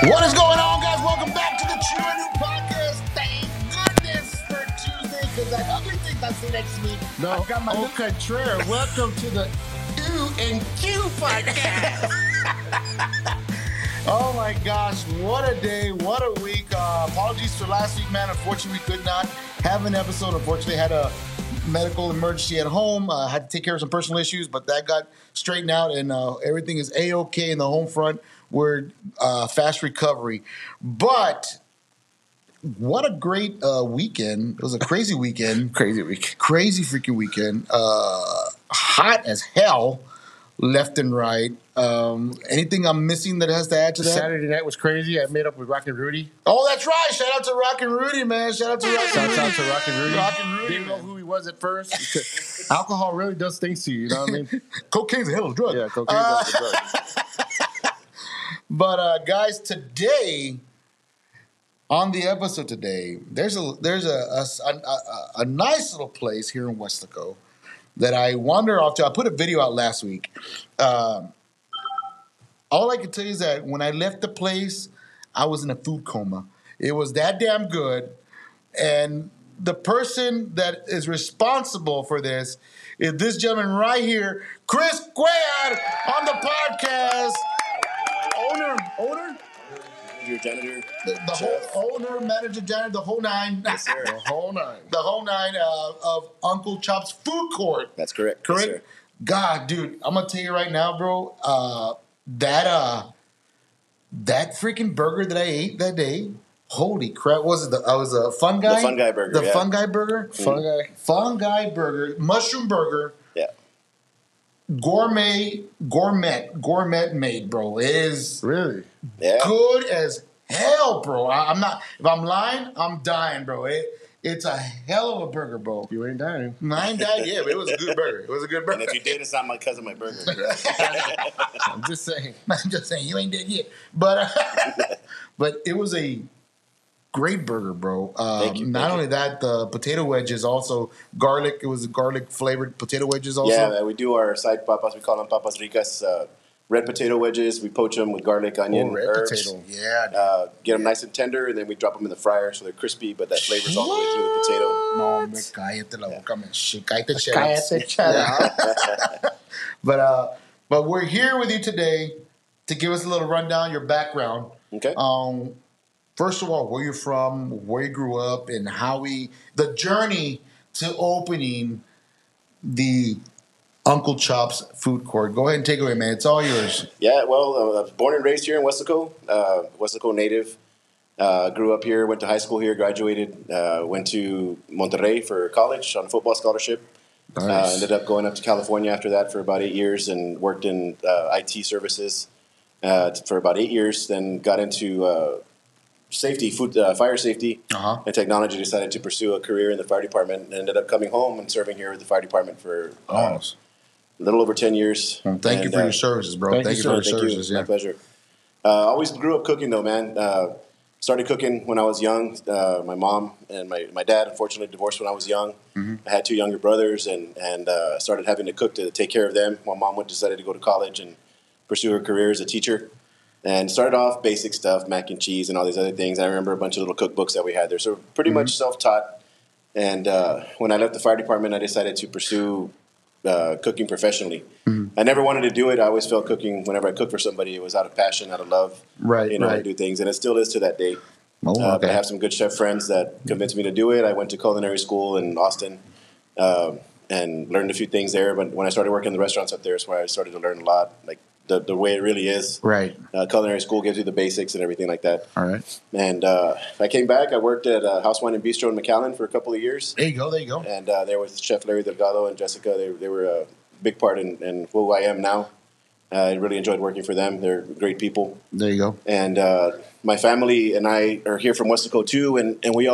What is going on, guys? Welcome back to the True and New Podcast. Thank goodness for Tuesday, because that other thing that's next week. No, I got my au contraire. Welcome to the U and Q podcast. Oh my gosh, what a day, what a week. Apologies for last week, man. Unfortunately, we could not have an episode. Unfortunately, had a medical emergency at home. Had to take care of some personal issues, but that got straightened out, and everything is A-OK in the home front. We're fast recovery. But what a great weekend. It was a crazy weekend. crazy week. Crazy freaking weekend. Hot as hell, left and right. Anything I'm missing that has to add to that? Saturday night was crazy. I made up with Rock and Rudy. Oh, that's right. Shout out to Rock and Rudy, man. Shout out to Rock and Rudy. Shout out to Rock and Rudy. Rock and Rudy, Didn't know man. who he was at first. Because alcohol really does things to you. You know what I mean? Cocaine's a hell of a drug. Yeah, cocaine's also a drug. But guys, today on the episode today, there's a nice little place here in Weslaco that I wander off to. I put a video out last week. All I can tell you is that when I left the place, I was in a food coma. It was that damn good, and the person that is responsible for this is this gentleman right here, Chris Cuellar, on the podcast. Owner, Your janitor, the whole owner, manager, janitor, the whole nine. yes, sir. The whole nine. The whole nine of Uncle Chop's Food Court. That's correct. Correct? Yes, sir. God, dude, I'm gonna tell you right now, bro. That freaking burger that I ate that day. Holy crap! Was it I was a fun guy. The Fun Guy Burger, The yeah. Fun Guy Burger. Fun Guy Burger. Mushroom burger. Yeah. Gourmet made, bro. It is Really? Yeah. good as hell, bro. I'm not. If I'm lying, I'm dying, bro. It's a hell of a burger, bro. You ain't dying. Mine died, yeah, but it was a good burger. It was a good burger. And if you did, it's not my cousin, my burger. I'm just saying. I'm just saying, you ain't dead yet. But but it was a great burger, bro. Thank you. Not only that, the potato wedges also garlic. It was garlic flavored potato wedges also. Yeah, man, we do our side papas. We call them papas ricas. Red potato wedges. We poach them with garlic, onion, red herbs. potato. Yeah. Dude. Get them nice and tender, and then we drop them in the fryer so they're crispy, but that flavor's all the way through the potato. No, me cállate la boca, man. Shit, cállate, shut up. Cállate, shut up. But we're here with you today to give us a little rundown, your background. Okay. First of all, where you're from, where you grew up, and the journey to opening the Uncle Chop's Food Court. Go ahead and take it away, man. It's all yours. Yeah, well, I was born and raised here in Weslaco. Weslaco native. Grew up here, went to high school here, graduated, went to Monterrey for college on a football scholarship. Nice. Ended up going up to California after that for about 8 years and worked in IT services for about 8 years. Then got into fire safety and technology. Decided to pursue a career in the fire department and ended up coming home and serving here with the fire department for a little over 10 years. Well, thank you for your services, bro. Thank you for your services. My Yeah. pleasure. Always grew up cooking, though, man. Started cooking when I was young. My mom and my dad, unfortunately, divorced when I was young. Mm-hmm. I had two younger brothers and started having to cook to take care of them. My mom decided to go to college and pursue her career as a teacher. And started off basic stuff, mac and cheese and all these other things. I remember a bunch of little cookbooks that we had there. So pretty much self-taught. And when I left the fire department, I decided to pursue cooking professionally. I never wanted to do it. I always felt cooking, whenever I cooked for somebody, it was out of passion, out of love. Right, to right. do things. And it still is to that day. Oh, But I okay. have some good chef friends that convinced me to do it. I went to culinary school in Austin and learned a few things there. But when I started working in the restaurants up there, is where I started to learn a lot, like the way it really is. Right. Culinary school gives you the basics and everything like that. All right. And I came back. I worked at House Wine and Bistro in McAllen for a couple of years. There you go. There you go. And there was Chef Larry Delgado and Jessica. They were a big part in who I am now. I really enjoyed working for them. They're great people. There you go. And my family and I are here from Weslaco too, and we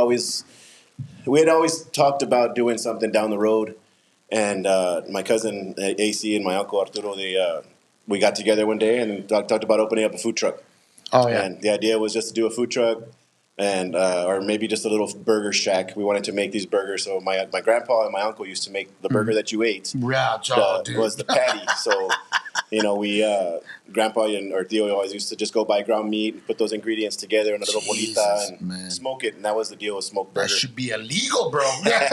had always talked about doing something down the road. And my cousin AC and my uncle Arturo, we got together one day and talked about opening up a food truck. Oh yeah. And the idea was just to do a food truck, and or maybe just a little burger shack. We wanted to make these burgers. So my grandpa and my uncle used to make the burger that you ate. Yeah, Was the patty. So You know, Grandpa or Theo always used to just go buy ground meat and put those ingredients together in a little bolita and man. smoke it. And that was the deal with smoked burger. That should be illegal, bro.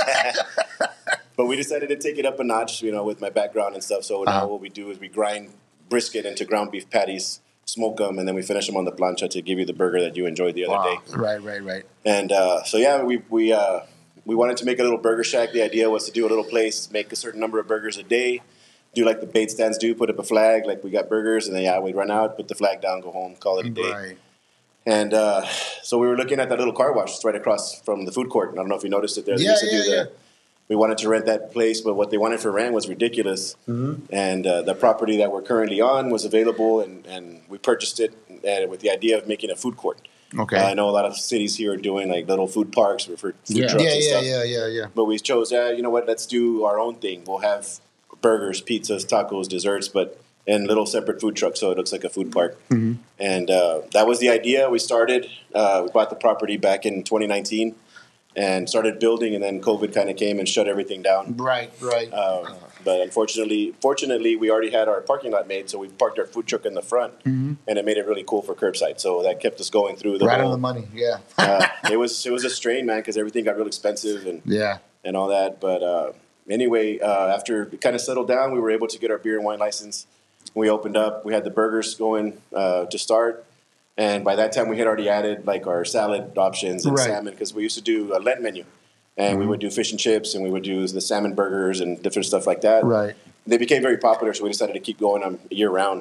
But we decided to take it up a notch, you know, with my background and stuff. So now what we do is we grind brisket into ground beef patties, smoke them, and then we finish them on the plancha to give you the burger that you enjoyed the other day. Right. And so yeah, we wanted to make a little burger shack. The idea was to do a little place, make a certain number of burgers a day, do like the bait stands do, put up a flag, like we got burgers, and then we'd run out, put the flag down, go home, call it a day. Right. And so we were looking at that little car wash. It's right across from the food court. I don't know if you noticed it there. They used to do we wanted to rent that place, but what they wanted for rent was ridiculous. Mm-hmm. And the property that we're currently on was available, and we purchased it with the idea of making a food court. Okay. I know a lot of cities here are doing like little food parks for food trucks and stuff. Yeah. But we chose, you know what, let's do our own thing. We'll have burgers, pizzas, tacos, desserts, but in little separate food trucks, so it looks like a food park. Mm-hmm. And that was the idea. We started, we bought the property back in 2019 and started building, and then COVID kind of came and shut everything down. Right. But fortunately, we already had our parking lot made, so we parked our food truck in the front, and it made it really cool for curbside. So that kept us going through the right whole, on the money. Yeah. It was a strain, man, because everything got real expensive and all that. But anyway, after it kind of settled down, we were able to get our beer and wine license. We opened up. We had the burgers going to start. And by that time, we had already added like our salad options and salmon, because we used to do a Lent menu. And we would do fish and chips, and we would do the salmon burgers and different stuff like that. Right. They became very popular, so we decided to keep going them year round.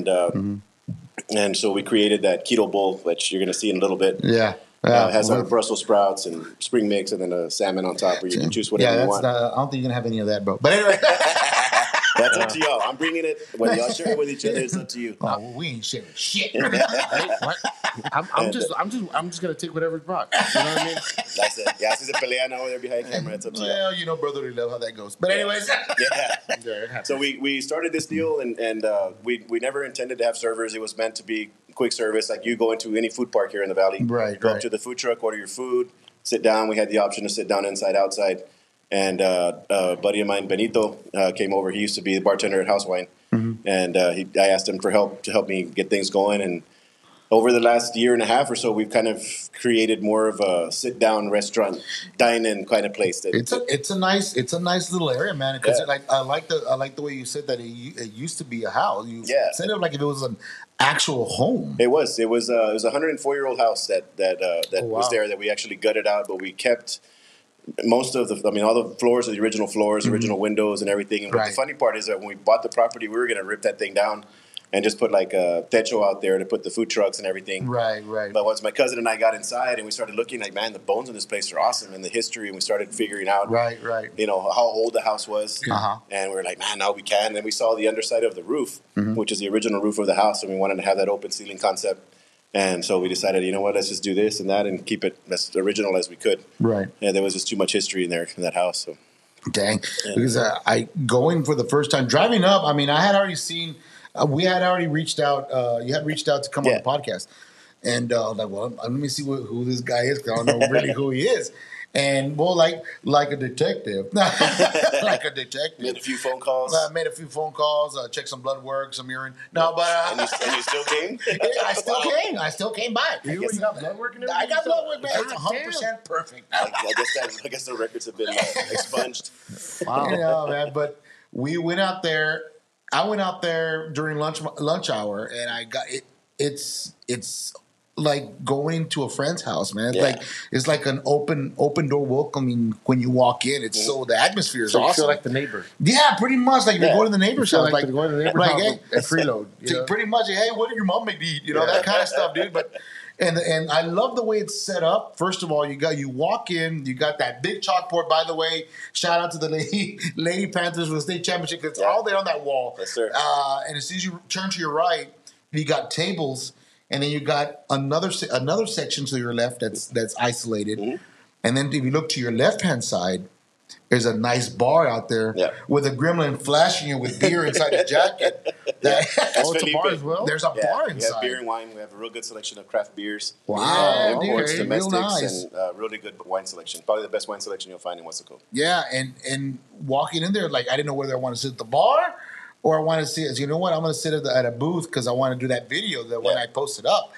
And so we created that keto bowl, which you're going to see in a little bit. Yeah. It has our Brussels sprouts and spring mix, and then a salmon on top, where you can choose whatever you want. I don't think you're going to have any of that, bro. But anyway. That's up to y'all. I'm bringing it. Whether y'all share it with each other, it's up to you. Oh, well, we ain't sharing shit. What? I'm just gonna take whatever's brought. You know what I mean? That's it. Yeah, since the pelea now they're behind camera, it's up to you. Well, you know, brotherly love, how that goes. But anyways, So we started this deal, and we never intended to have servers. It was meant to be quick service, like you go into any food park here in the valley. Go up to the food truck, order your food, sit down. We had the option to sit down inside, outside. And a buddy of mine, Benito, came over. He used to be the bartender at House Wine. And I asked him for help to help me get things going. And over the last year and a half or so, we've kind of created more of a sit-down restaurant, dine-in kind of place. It's a nice little area, man. Because I like the way you said that it used to be a house. You said it like if it was an actual home. It was a 104-year-old house that was there that we actually gutted out, but we kept most of all the floors are the original floors, original windows and everything. And the funny part is that when we bought the property, we were going to rip that thing down and just put like a techo out there to put the food trucks and everything. Right. But once my cousin and I got inside and we started looking, like, man, the bones in this place are awesome, and the history, and we started figuring out, you know, how old the house was. And we were like, man, now we can. And then we saw the underside of the roof, which is the original roof of the house, and we wanted to have that open ceiling concept. And so we decided, you know what, let's just do this and that and keep it as original as we could. Right. And there was just too much history in there in that house. So. Dang. Because I going for the first time, driving up, I mean, I had already seen, we had already reached out, you had reached out to come on the podcast. And like, well, let me see who this guy is, because I don't know really who he is. And well, like a detective, Made a few phone calls. Checked some blood work, some urine. No, but and you still came. I still came by. You got blood work and everything. I got blood work, man. It's 100% perfect. I guess the records have been expunged. Wow, you know, man. But we went out there. I went out there during lunch hour, and I got it. It's like going to a friend's house, man. It's like an open door welcoming when you walk in. It's so the atmosphere is awesome. You feel like the neighbor. Yeah, pretty much like you're going to the neighbor's house. Like going to the neighbor's house at freeload. Pretty much, hey, what did your mom make to eat? You know, that kind of stuff, dude. But and I love the way it's set up. First of all, you walk in, you got that big chalkboard. By the way, shout out to the Lady Panthers for the state championship. It's all there on that wall. Yes, sir. And as soon as you turn to your right, you got tables. And then you got another section to your left that's isolated. And then if you look to your left-hand side, there's a nice bar out there with a gremlin flashing you with beer inside his jacket. It's a bar as well? There's a bar inside. We have beer and wine. We have a real good selection of craft beers. Wow. Imports, domestics, and really good wine selection. Probably the best wine selection you'll find in Weslaco. Yeah, and walking in there, like, I didn't know whether I want to sit at the bar or I want to see it. You know what? I'm going to sit at a booth because I want to do that video that when I post it up.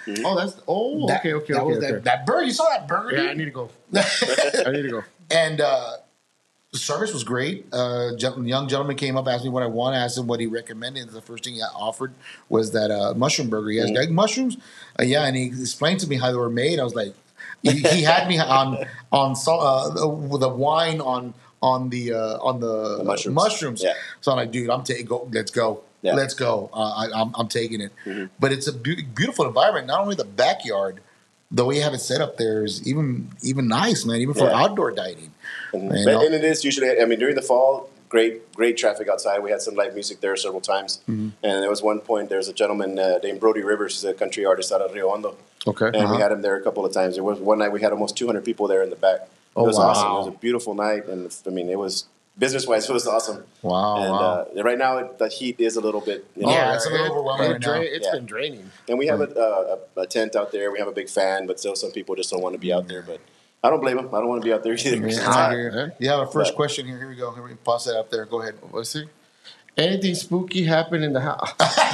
That burger. You saw that burger? Yeah, dude? I need to go. I need to go. And the service was great. Young gentleman came up, asked me what I want. I asked him what he recommended. The first thing he offered was that mushroom burger. He has egg mushrooms. And he explained to me how they were made. I was like, he had me on with the wine on the mushrooms. Yeah. So I'm like, dude, let's go. Yeah. Let's go. I'm taking it. But it's a beautiful environment. Not only the backyard, the way you have it set up there is even nice, man. Even for outdoor dining. And it is usually. I mean, during the fall, great traffic outside. We had some live music there several times. And there was one point. There's a gentleman named Brody Rivers. He's a country artist out of Rio Hondo. Okay. And we had him there a couple of times. There was one night we had almost 200 people there in the back. It was awesome. It was a beautiful night, and I mean, it was business-wise, it was awesome. And right now, the heat is a little bit. It's a little overwhelming right now. It's been draining. And we have a tent out there. We have a big fan, but still, some people just don't want to be out there. But I don't blame them. I don't want to be out there either. It's hot here. You have a first question here. Here we go. We pause that up there. Go ahead. Let's see. Anything spooky happen in the house?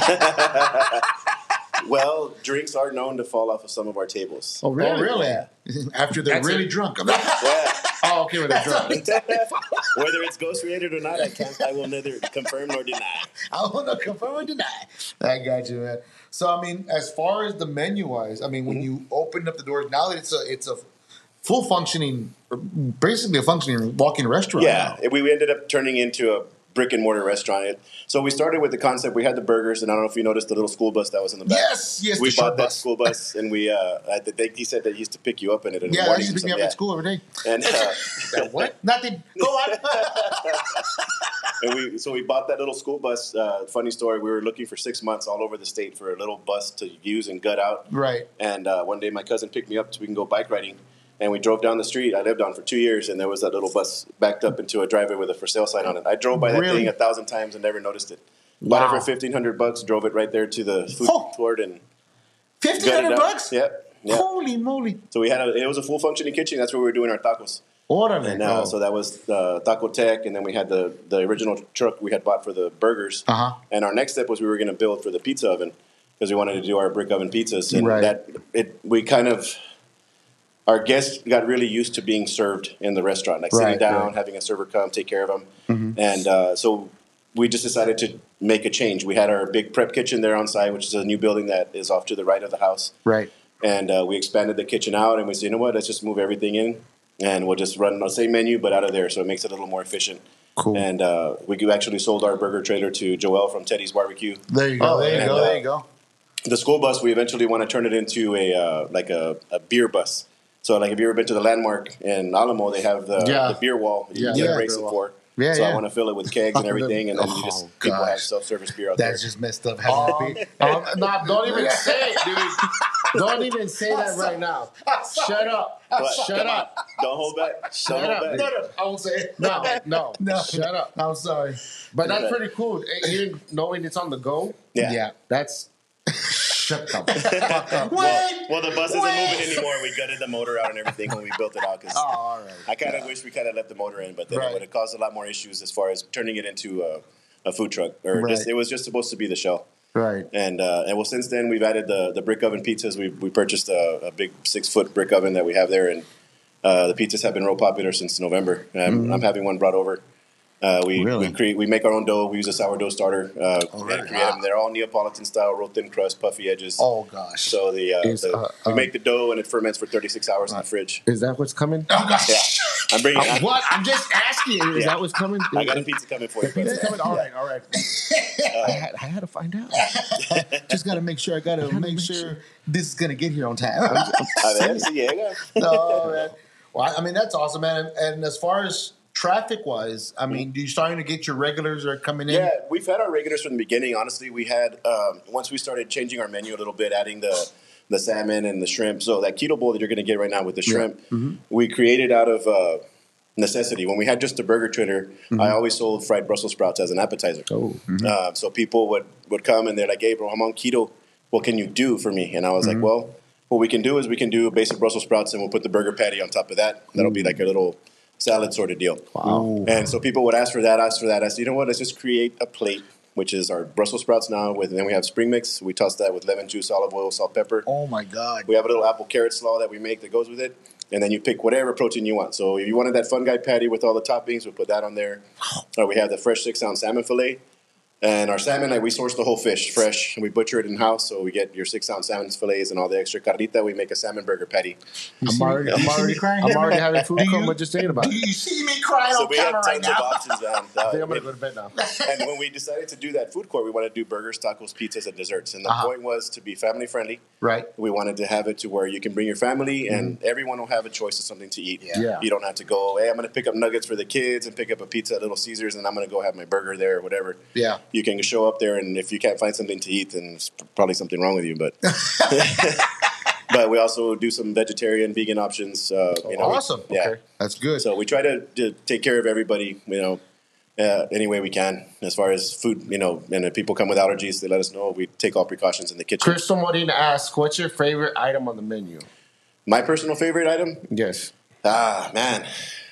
Well, drinks are known to fall off of some of our tables. Oh, really? Oh, really? Yeah. After they're really drunk. Yeah. Oh, okay, when they're drunk. Whether it's ghost related or not, I will neither confirm nor deny. I will not confirm or deny. I got you, man. So, I mean, as far as the menu wise, I mean, when you open up the doors, now that it's a full functioning, basically a functioning walk-in restaurant. Yeah, we ended up turning into a brick and mortar restaurant. So we started with the concept. We had the burgers, and I don't know if you noticed the little school bus that was in the back. Yes, we bought that school bus, and we. He said that he used to pick you up in it in the morning. Yeah, he used to pick me up at school every day. And what? Nothing. Go on. And we bought that little school bus. Funny story. We were looking for 6 months all over the state for a little bus to use and gut out. Right. And one day my cousin picked me up so we can go bike riding. And we drove down the street. I lived on for 2 years, and there was that little bus backed up into a driveway with a for sale sign on it. I drove by that thing 1,000 times and never noticed it. Bought it for $1,500. Drove it right there to the food court and $1,500? Yep. Holy moly! So it was a full functioning kitchen. That's where we were doing our tacos. Orale. And so that was Taco Tech, and then we had the original truck we had bought for the burgers. And our next step was we were going to build for the pizza oven because we wanted to do our brick oven pizzas, and our guests got really used to being served in the restaurant, like sitting down, having a server come, take care of them. And so we just decided to make a change. We had our big prep kitchen there on site, which is a new building that is off to the right of the house. Right. And we expanded the kitchen out, and we said, you know what, let's just move everything in, and we'll just run the same menu, but out of there, so it makes it a little more efficient. Cool. And we actually sold our burger trailer to Joel from Teddy's Barbecue. There you go. There you go. The school bus, we eventually want to turn it into a beer bus. So, like, if you ever been to the Landmark in Alamo, they have the beer wall you get a bracelet for. So I want to fill it with kegs and everything, and then people have self-service beer out there. That's just messed up. No, don't even say it, dude. Don't even say that right now. Shut up. Shut up. Don't hold back. Shut up. No, I won't say it. No. Shut up. I'm sorry. But that's pretty cool. Even knowing it's on the go. Yeah. That's... Shut the fuck up. Well, the bus isn't moving anymore. We gutted the motor out and everything when we built it out. Cause all right. I kind of wish we kind of left the motor in, but then it would have caused a lot more issues as far as turning it into a food truck. Or it was just supposed to be the shell. Right. And since then we've added the brick oven pizzas. We purchased a big 6-foot brick oven that we have there, and the pizzas have been real popular since November. I'm having one brought over. We make our own dough. We use a sourdough starter and create them. They're all Neapolitan style, real thin crust, puffy edges. Oh gosh! So we make the dough and it ferments for 36 hours in the fridge. Is that what's coming? Oh gosh! Yeah. I'm bringing. What? I'm just asking. Is that what's coming? I got a pizza coming for you. Pizza coming. All right. I had to find out. Just got to make sure. I got to make sure this is gonna get here on time. No, man. Well, I mean that's awesome, man. And as far as traffic-wise, I mean, do you starting to get your regulars are coming in? Yeah, we've had our regulars from the beginning. Honestly, we had once we started changing our menu a little bit, adding the salmon and the shrimp. So that keto bowl that you're going to get right now with the shrimp, we created out of necessity. When we had just a burger trailer, I always sold fried Brussels sprouts as an appetizer. So people would come and they're like, "Hey, bro, I'm on keto. What can you do for me?" And I was like, "Well, what we can do is we can do basic Brussels sprouts, and we'll put the burger patty on top of that. That'll be like a little salad sort of deal." Wow. And so people would ask for that. I said, you know what? Let's just create a plate which is our Brussels sprouts now. And then we have spring mix. We toss that with lemon juice, olive oil, salt, pepper. Oh my God. We have a little apple carrot slaw that we make that goes with it. And then you pick whatever protein you want. So if you wanted that Fun Guy patty with all the toppings, we'll put that on there. Or we have the fresh 6-ounce salmon fillet. And our salmon, like, we source the whole fish fresh, and we butcher it in-house. So we get your 6-ounce salmon fillets and all the extra carnita. We make a salmon burger patty. I'm already having food coma just thinking about Do it. you see me crying So on we have camera right tons of now? options. I think I'm going to go to bed now. And when we decided to do that food court, we wanted to do burgers, tacos, pizzas, and desserts. And the point was to be family friendly. Right. We wanted to have it to where you can bring your family and everyone will have a choice of something to eat. Yeah. You don't have to go, hey, I'm going to pick up nuggets for the kids and pick up a pizza at Little Caesars and I'm going to go have my burger there or whatever. Yeah. You can show up there and if you can't find something to eat, then there's probably something wrong with you. But but we also do some vegetarian, vegan options. Awesome. Yeah. Okay. That's good. So we try to take care of everybody, any way we can as far as food, and if people come with allergies, they let us know. We take all precautions in the kitchen. Crystal Modina asks, what's your favorite item on the menu? My personal favorite item? Yes. Man.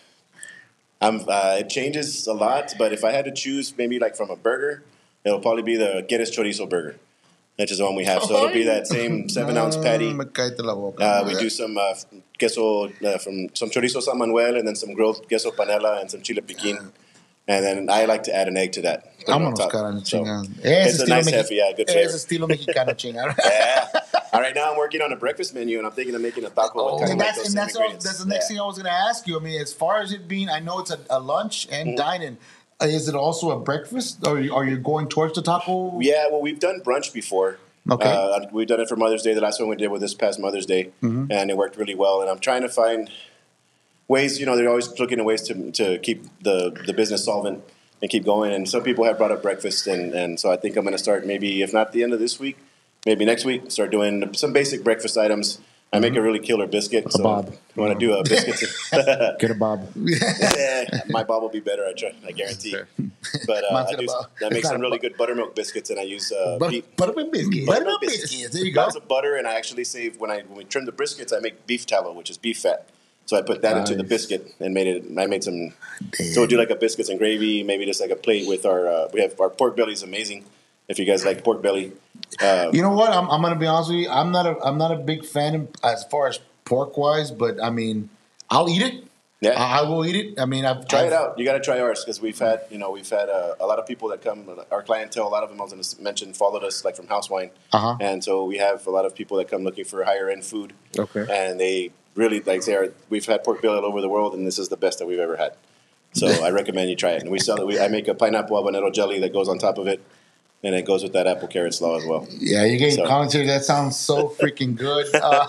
It changes a lot, but if I had to choose maybe like from a burger, it'll probably be the Quieres Chorizo burger, which is the one we have. So it'll be that same 7-ounce patty. Me cállate la boca. We do some queso from some chorizo San Manuel and then some grilled queso panela and some chile piquin. And then I like to add an egg to that. Put it on Vámonos, top. cara, So chingada. it's a nice hefty, good flavor. Es estilo mexicano, chingada. Yeah. All right, now I'm working on a breakfast menu, and I'm thinking of making a taco. with And kind of like those same that's ingredients. the next thing I was going to ask you. I mean, as far as it being, I know it's a lunch and dining. Is it also a breakfast, or are you going towards the taco? Yeah, well, we've done brunch before. Okay. We've done it for Mother's Day. The last one we did was this past Mother's Day, and it worked really well. And I'm trying to find ways. They're always looking at ways to keep the business solvent and keep going. And some people have brought up breakfast, and so I think I'm going to start maybe, if not the end of this week, maybe next week, start doing some basic breakfast items. I make a really killer biscuit. So bob. you want to do a biscuit? Get a bob. Yeah, my bob will be better. I guarantee. But I make some really good buttermilk biscuits, and I use beef. Buttermilk biscuits. Buttermilk biscuits. There you go. Lots of butter, and I actually save when we trim the briskets. I make beef tallow, which is beef fat. So I put that into the biscuit and I made some. So we'll do like a biscuits and gravy, maybe just like a plate with we have our pork belly is amazing. If you guys like pork belly, you know what? I'm going to be honest with you. I'm not a big fan as far as pork wise, but I mean, I'll eat it. Yeah. I will eat it. I mean, try it out. You got to try ours because we've had a lot of people that come. Our clientele, a lot of them, I was going to mention, followed us like from House Wine, and so we have a lot of people that come looking for higher end food. Okay, and they really we've had pork belly all over the world, and this is the best that we've ever had. So I recommend you try it. And we sell it. I make a pineapple habanero jelly that goes on top of it. And it goes with that apple carrot slaw as well. Yeah, you're getting commentary. That sounds so freaking good.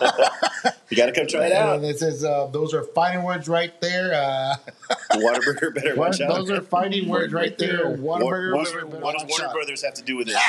You got to come try it out. It says those are fighting words right there. Whataburger better watch out. Those are fighting words right there. Whataburger better watch out. What does Warner Brothers have to do with it?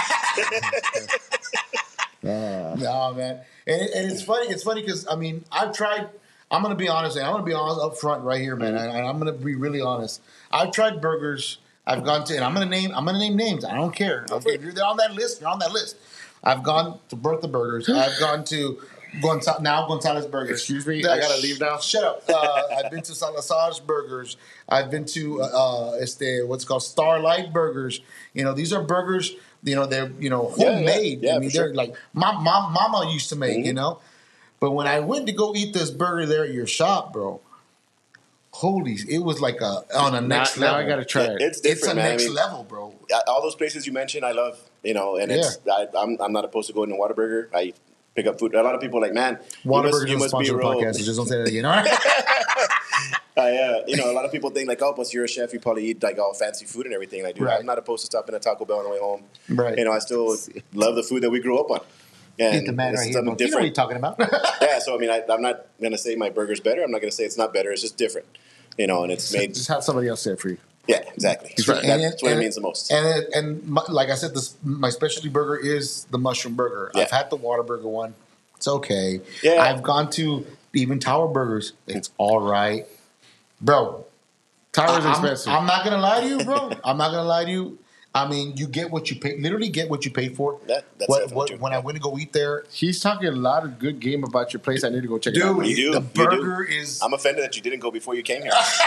No, man. And it's funny. It's funny because, I mean, I've tried. I'm going to be honest. I'm going to be honest up front right here, man. And I'm going to be really honest. I've tried burgers. I've gone to, and I'm gonna name names. I don't care. Okay, if you're on that list, you're on that list. I've gone to Bertha Burgers. I've gone to Gonzalez Burgers. Excuse me, I gotta leave now. Shut up. I've been to Salazar's Burgers. I've been to what's called Starlight Burgers. These are burgers. They're homemade. Yeah, I mean, they're like mama used to make. But when I went to go eat this burger there at your shop, bro. Holy, it was like on a next level. Now I gotta try it. It's different, man. Next level, bro. All those places you mentioned, I love. I'm not opposed to going to Whataburger. I pick up food. A lot of people are like, man, Whataburger you is must sponsor be the podcast. So just don't say that again. All right. A lot of people think like, oh, but you're a chef, you probably eat like all fancy food and everything. I do. Right. I'm not opposed to stopping at Taco Bell on the way home. Right. I still love the food that we grew up on. Get the man right here. You know what you're talking about. Yeah. So I mean, I'm not gonna say my burger's better. I'm not gonna say it's not better. It's just different. And it's made. Just have somebody else say it for you. Yeah, exactly. That's what it means the most. Like I said, my specialty burger is the mushroom burger. Yeah. I've had the Whataburger one. It's okay. Yeah. I've gone to even Tower Burgers. It's all right. Bro. Tower's expensive. I'm not going to lie to you, bro. I'm not going to lie to you. I mean, you get what you pay. Literally get what you pay for. That's definitely true. When I went to go eat there. He's talking a lot of good game about your place. I need to go check it out. You do. The burger is. I'm offended that you didn't go before you came here.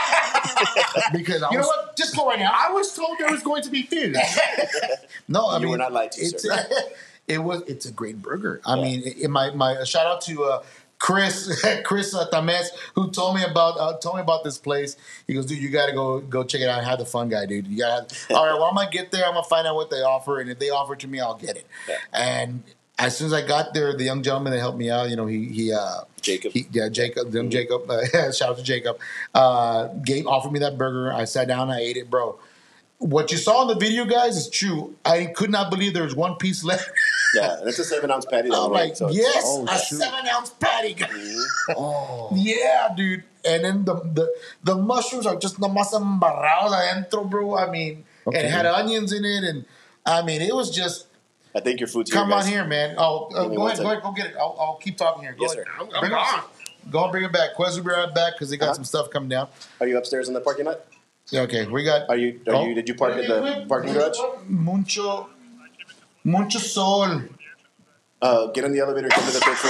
Because You know what? Just go right now. I was told there was going to be food. No, I You mean, were not lied to, it's sir. it's a great burger. I mean, my shout out to Chris Tames, who told me about this place. He goes, dude, you got to go check it out and have the fun, guy, dude. You got to. All right, well, I'm gonna get there. I'm gonna find out what they offer, and if they offer it to me, I'll get it. Yeah. And as soon as I got there, the young gentleman that helped me out, Jacob. Jacob, shout out to Jacob. Offered me that burger. I sat down, I ate it, bro. What you saw in the video, guys, is true. I could not believe there was one piece left. Yeah, and it's a 7-ounce patty. I'm like, so yes, oh, a shoot. 7-ounce patty. Oh. Yeah, dude. And then the mushrooms are just nomás embarrados adentro, bro. I mean, and it had onions in it, and I mean, it was just. I think your food's here, Come guys. on here, man. Oh, Give me go one ahead, go get it. I'll keep talking here. Go Yes, ahead. sir. I'm Bring it gone. Go and bring it back. Quez will be right back because they got some stuff coming down. Are you upstairs in the parking lot? Yeah, okay, we got. Did you park in the parking garage? Mucho sol. Get on the elevator and come to the third floor.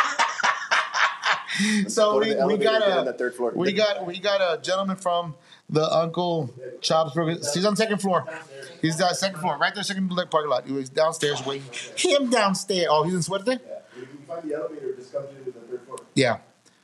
So Go to the we elevator and get on the got third floor. we got a gentleman from the Uncle Chops Burger. He's on the second floor. He's on the second floor, right there, second parking lot. He was downstairs waiting. Him downstairs. Oh, he's in sweater thing? Yeah. If you find the elevator, just come to the third floor. Yeah.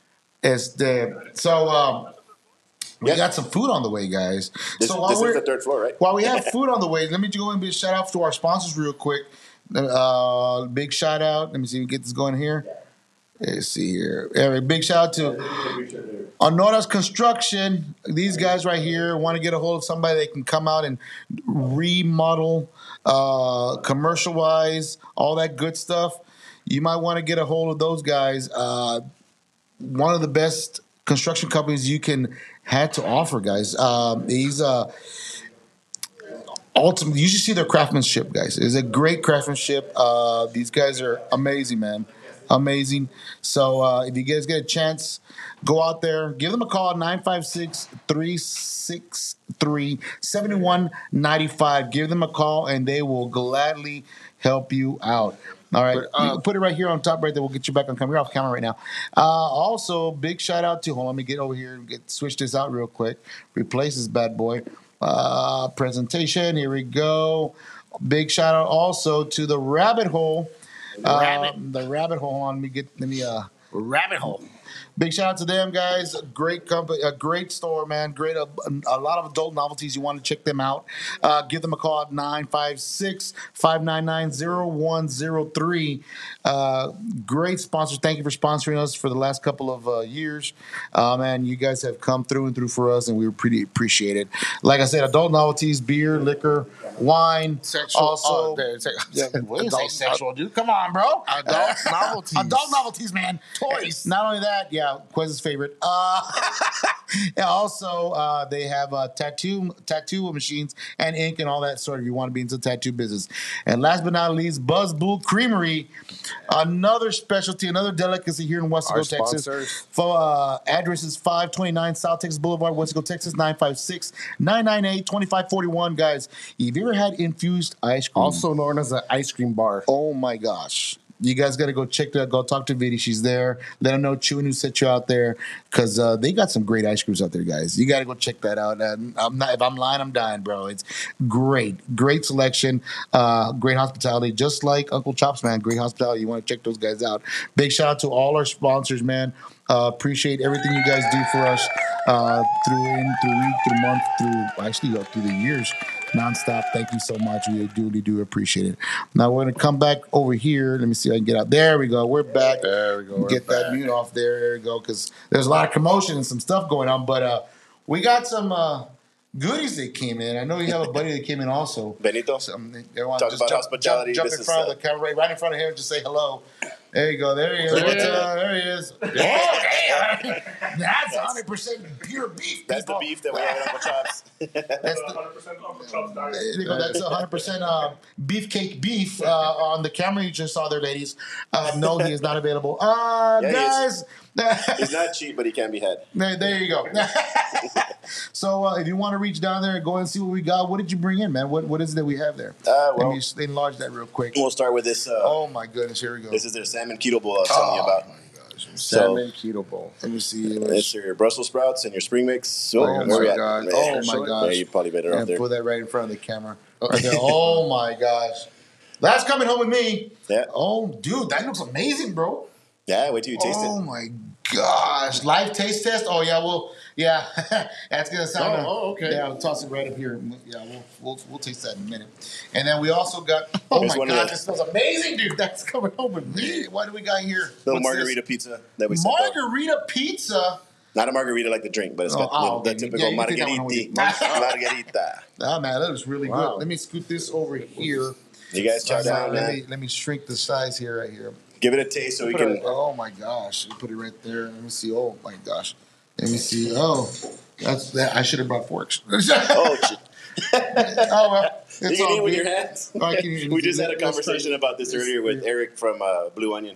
We got some food on the way, guys. This is the third floor, right? While we have food on the way, let me go and give a shout out to our sponsors real quick. Big shout out. Let me see if we get this going here. Let's see here. Big shout out to Honora's Construction. These guys right here want to get a hold of somebody that can come out and remodel, commercial wise, all that good stuff. You might want to get a hold of those guys. One of the best construction companies you can have to offer, guys. He's ultimately, you should see their craftsmanship, guys. It's a great craftsmanship. These guys are amazing, man. Amazing. So if you guys get a chance, go out there, give them a call, 956-363-7195. Give them a call, and they will gladly help you out. All right, you can put it right here on top right there. We'll get you back on camera. You're off camera right now. Also, big shout out to, hold on, let me get over here and switch this out real quick. Replace this bad boy. Presentation, here we go. Big shout out also to the Rabbit Hole. The Rabbit Hole. Rabbit hole. Big shout out to them, guys. Great company, a great store, man. Great, a lot of adult novelties. You want to check them out. Give them a call at 956-599-0103. Great sponsor. Thank you for sponsoring us for the last couple of years. Man, you guys have come through and through for us, and we pretty appreciate it. Like I said, adult novelties, beer, liquor, wine. Sexual. Also, What do you say, adult- sexual, dude? Come on, bro. Adult novelties. Adult novelties, man. Toys. Not only that, yeah, Quez's favorite. Yeah, also, they have tattoo machines and ink and all that sort of. You want to be into the tattoo business. And last but not least, Buzz Bull Creamery, another specialty, another delicacy here in Westaco, Our Texas. sponsors. For address is 529 South Texas Boulevard, Westaco, Texas, 956-998-2541. Guys, if you ever had infused ice cream, Also known as an ice cream bar. oh my gosh. You guys got to go check that. Go talk to Vidi. She's there. Let them know Chewin who set you out there, because they got some great ice creams out there, guys. You got to go check that out. And if I'm lying, I'm dying, bro. It's great selection, great hospitality, just like Uncle Chops, man. Great hospitality. You want to check those guys out. Big shout out to all our sponsors, man. Appreciate everything you guys do for us through week, through month, through the years. Nonstop. Thank you so much. We do appreciate it. Now we're gonna come back over here. Let me see if I can get out. There we go. We're back. There we go. We're Get that back. mute off there. There we go. Because there's a lot of commotion and some stuff going on. But we got some goodies that came in. I know you have a buddy that came in also. Benito. Everyone Talk just about jump hospitality. in This is, front of the camera, right in front of him. Just say hello. There you go. There he is. There he is. Oh, damn. That's 100% pure beef. That's the people. beef that we have at Uncle Chops. That's the, 100% Uncle Chops diet. there you go. That's 100% beefcake beef on the camera you just saw there, ladies. No, he is not available. he Guys. He's not cheap, but he can be had. There you go. So if you want to reach down there and go and see what we got, what did you bring in, man? What is it that we have there? Let Well, me just enlarge that real quick. we'll start with this. Oh my goodness, here we go. This is their salmon keto bowl I was telling you about. Salmon keto bowl. Let me see. It's your Brussels sprouts and your spring mix. Oh where my we at? god! Man, Oh my gosh! Yeah, you probably better And up there. put that right in front of the camera. Right there. Oh my gosh! That's coming home with me. Yeah. Oh, dude, that looks amazing, bro. Yeah, wait till you taste Oh it. my gosh! Live taste test. Oh yeah, yeah. That's gonna sound. okay. Yeah, I'll toss it right up here. Yeah, we'll taste that in a minute. And then we also got. Oh Here's my one of god, the- this smells amazing, dude. That's coming home with me. What do we got here? Little What's margarita this? pizza that we sent out. Margarita pizza. Not a margarita like the drink, but it's got the okay. typical Yeah, you can take that one with you. margarita. Oh man, that looks really Wow. good. Let me scoot this over here. You guys chow down, man. Let me shrink the size here, right here. Give it a taste so we can. Oh my gosh! You put it right there. Let me see. Oh my gosh! Let me see. Oh, that's that. I should have brought forks. Oh, shit. Oh well, You it's can all eat with good. your hands. Oh, I can eat We just had a let's try conversation it. about this earlier with Eric from Blue Onion.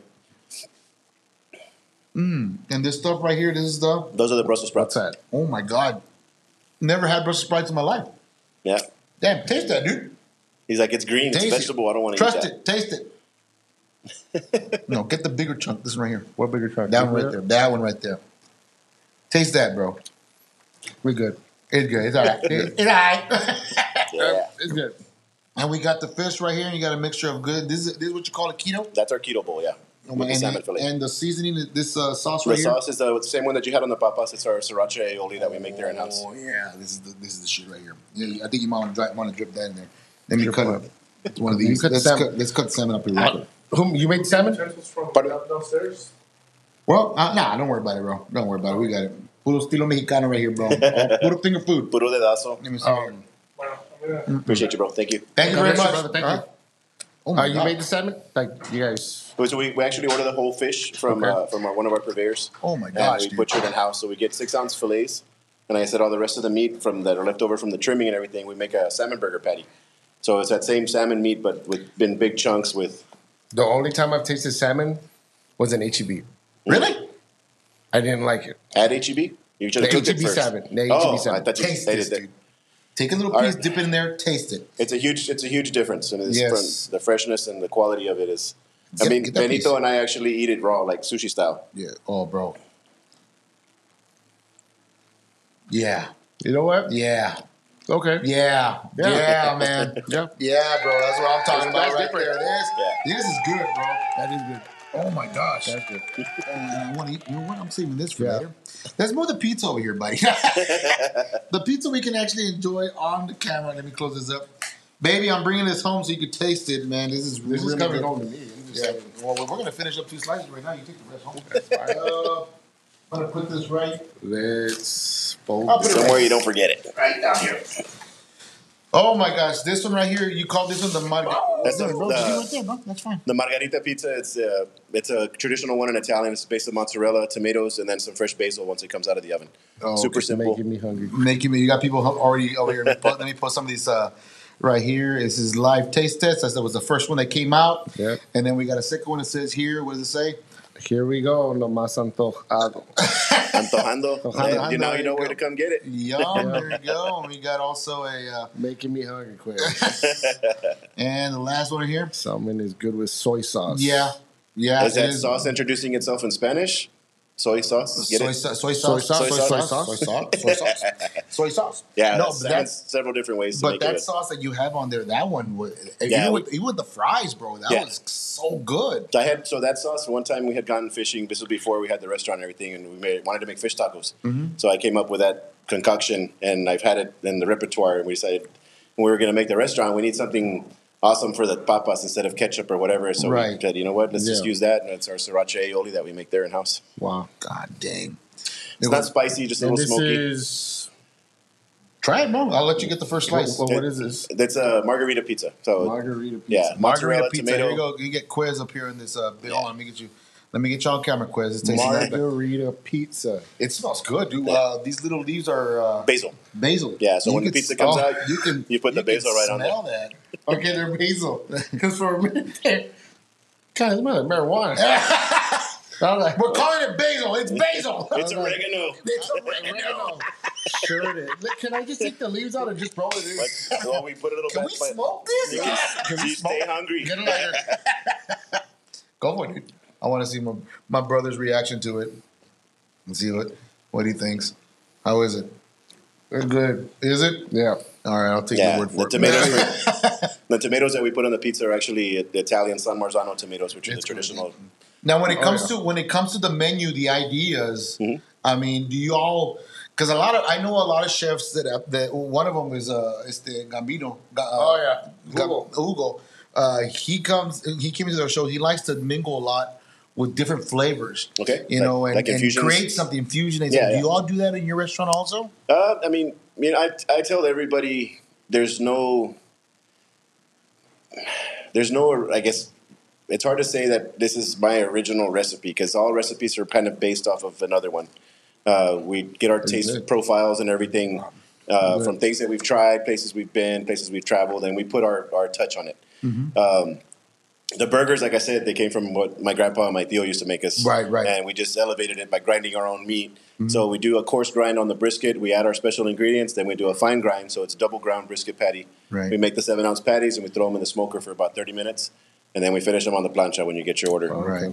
And this stuff right here, this is the. Those are the Brussels sprouts. What's that? Oh my god! Never had Brussels sprouts in my life. Yeah. Damn, taste that, dude. He's like, it's green, it's Taste it. vegetable. I don't want to Trust eat that. it. Taste it. No, get the bigger chunk. This one right here. What bigger truck? That one right there. That one right there. Taste that, bro. We're good. It's good. It's all right. It's all right. Yeah. It's good. And we got the fish right here. And you got a mixture of good. This is what you call a keto. That's our keto bowl, yeah. With the salmon fillet. And the seasoning, this sauce The right here. sauce is the same one that you had on the papas. It's our sriracha aioli that we make there in house. Oh yeah, this is the shit right here. Yeah, I think you might want to drip that in there. Let me cut one of these. cut the salmon. Let's cut the salmon up here real quick. Whom you made the salmon? Utensils from Pardon? downstairs. Well, nah, don't worry about it, bro. Don't worry about it. We got it. Puro estilo mexicano right here, bro. Puro finger food. Puro dedazo. Let me see. Wow, I'm gonna. Appreciate you, bro. Thank you. Thank you very Bless you, much, brother. Thank Huh? you. Oh my You God. made the salmon? Like, you guys. So we actually order the whole fish from one of our purveyors. Oh my And gosh, we dude. butcher it in house. So we get 6-ounce fillets. And like I said, all the rest of the meat that are left over from the trimming and everything, we make a salmon burger patty. So it's that same salmon meat, but in big chunks with. The only time I've tasted salmon was in HEB. Really? I didn't like it. At HEB? You should The have cooked it HEB first. salmon. The Oh, HEB salmon. I thought you Taste ate this, it there. dude. Take a little All piece, right. dip it in there, taste it. It's a huge difference, and it's Yes. from the freshness and the quality of it is. I Get- mean, get that Benito piece. and I actually eat it raw, like sushi style. Yeah. Oh, bro. Yeah. You know what? Yeah. Okay. Yeah. Yeah. Yeah, man. Yeah. Yeah, bro. That's what I'm talking about That's right different. there. Yeah. This is good, bro. That is good. Oh my gosh. That's good. And I want to eat. You know what? I'm saving this for Yeah. later. There's more the pizza over here, buddy. The pizza we can actually enjoy on the camera. Let me close this up. Baby, I'm bringing this home so you can taste it, man. This is This really is coming good. home to me. I'm just Yeah. saying. Well, we're going to finish up 2 slices right now. You take the rest home. I'm going to put this right Let's fold I'll put it this. Somewhere you don't forget it. right down here. Oh my gosh, this one right here, you call this one the margarita. That's the- bro. the- Just leave it right there, bro. That's fine. The margarita pizza, it's a traditional one in Italian. It's based on mozzarella, tomatoes, and then some fresh basil once it comes out of the oven. Oh, Super okay. simple. Making me hungry. Making me, you got people already over here. Let me put some of these right here. This is live taste test. That was the first one that came out. Yep. And then we got a second one that says here, what does it say? Here we go. Lo más antojado. Antojando. Antojando, And now there you know you where go. to come get it. Yum, there you go. And we got also a, Making me hungry quick. and the last one here. Salmon is good with soy sauce. Yeah. Yeah. Is it that sauce introducing itself in Spanish? Soy sauce? Get Soy it? sauce, soy sauce, Soy sauce, soy soy sauce, soy sauce, soy sauce, soy sauce. Yeah, no, that's, but that's several different ways to but make that it. sauce that you have on there, that one was Yeah, even with the fries, bro. That Yeah. was so good. So that sauce. One time we had gone fishing. This was before we had the restaurant and everything, and we wanted to make fish tacos. Mm-hmm. So I came up with that concoction, and I've had it in the repertoire. And we decided when we were going to make the restaurant, we need something awesome for the papas instead of ketchup or whatever. So we Right. said, you know what? Let's just Yeah. use that, and it's our sriracha aioli that we make there in house. Wow. God dang. It's not spicy, just a And little this smoky. is. Try it, bro. I'll let you get the first slice. What is this? That's a margarita pizza. So Margarita pizza. yeah, Margarita mozzarella, pizza. tomato. Here you go. You get Quiz up here in this bill. Yeah. Hold on, let me get you on camera, Quiz. It's tasting that, but Margarita pizza. it smells good, dude. Yeah. These little leaves are Basil. basil. Yeah, so You when the can pizza comes out, you put the can basil right on smell that. Okay, they're basil. Because for a minute there, kind of smell like marijuana. I was like, We're calling it basil. It's basil. It's oregano. It's oregano. sure it is. Look, can I just take the leaves out and just roll it in? Well, we put a little Can bit. we smoke this? You stay hungry. Get a lighter. Go for it, dude. I want to see my brother's reaction to it. Let's see what he thinks. How is it? They're good. Is it? Yeah. All right, I'll take your word for it. The tomatoes that we put on the pizza are actually the Italian San Marzano tomatoes, which are the traditional. Now, when it comes to the menu, the ideas. Mm-hmm. I mean, do you all? Because I know a lot of chefs that one of them is Gambino. Hugo. He came to our show. He likes to mingle a lot with different flavors. Okay, you know, and create something infusion. Do you all do that in your restaurant also? I mean, I tell everybody there's no. I guess it's hard to say that this is my original recipe because all recipes are kind of based off of another one. We get our taste profiles and everything from things that we've tried, places we've been, places we've traveled, and we put our touch on it. Mm-hmm. The burgers, like I said, they came from what my grandpa and my tío used to make us. Right. And we just elevated it by grinding our own meat. Mm-hmm. So we do a coarse grind on the brisket. We add our special ingredients. Then we do a fine grind. So it's double ground brisket patty. Right. We make the 7-ounce patties and we throw them in the smoker for about 30 minutes. And then we finish them on the plancha when you get your order. Right.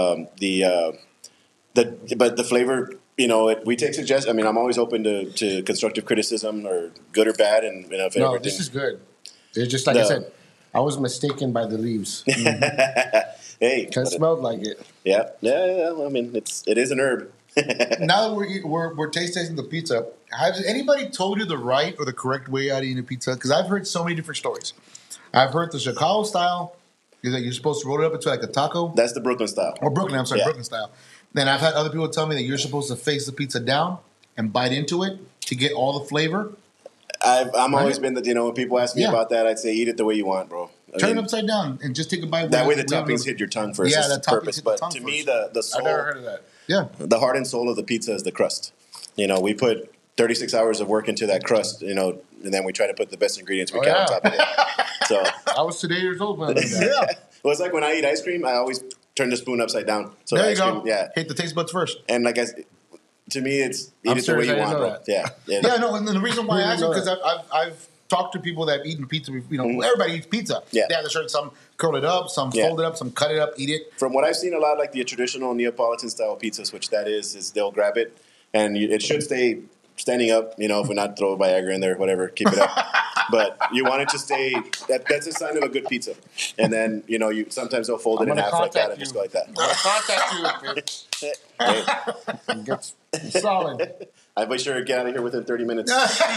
But the flavor, we take suggestions. I mean, I'm always open to constructive criticism or good or bad. And if everything. This is good. It's just like I said. I was mistaken by the leaves. Mm-hmm. Hey, it smelled like it. Yeah. I mean, it is an herb. Now that we're tasting the pizza, has anybody told you the right or the correct way out of eating a pizza? Because I've heard so many different stories. I've heard the Chicago style is that you're supposed to roll it up into like a taco. That's the Brooklyn style. Or Brooklyn, I'm sorry, Brooklyn style. Then I've had other people tell me that you're supposed to face the pizza down and bite into it to get all the flavor. I'm always been that, when people ask me about that, I'd say eat it the way you want, bro. Turn it upside down and just take a bite. That way the toppings hit your tongue first. Yeah, the toppings hit the tongue first. But to me, the soul. I've never heard of that. Yeah. The heart and soul of the pizza is the crust. We put 36 hours of work into that crust, and then we try to put the best ingredients we can on top of it. So I was today years old when I did that. Well, it's like when I eat ice cream, I always turn the spoon upside down. So there you ice go. Cream, yeah. Hit the taste buds first. And to me, it's eat it the way you want, bro. Yeah. No, and the reason why I ask you because I've talked to people that have eaten pizza. Everybody eats pizza. Yeah. They have the shirt. Some curl it up, some fold it up, some cut it up, eat it. From what I've seen, a lot like the traditional Neapolitan style pizzas, which that is they'll grab it and it should stay standing up. If we're not throw Viagra in there, whatever, keep it up. But you want it to stay. That's a sign of a good pizza. And then you sometimes they'll fold it in half like that and just go like that. I'm gonna contact you if it gets solid. I'll be sure to get out of here within 30 minutes.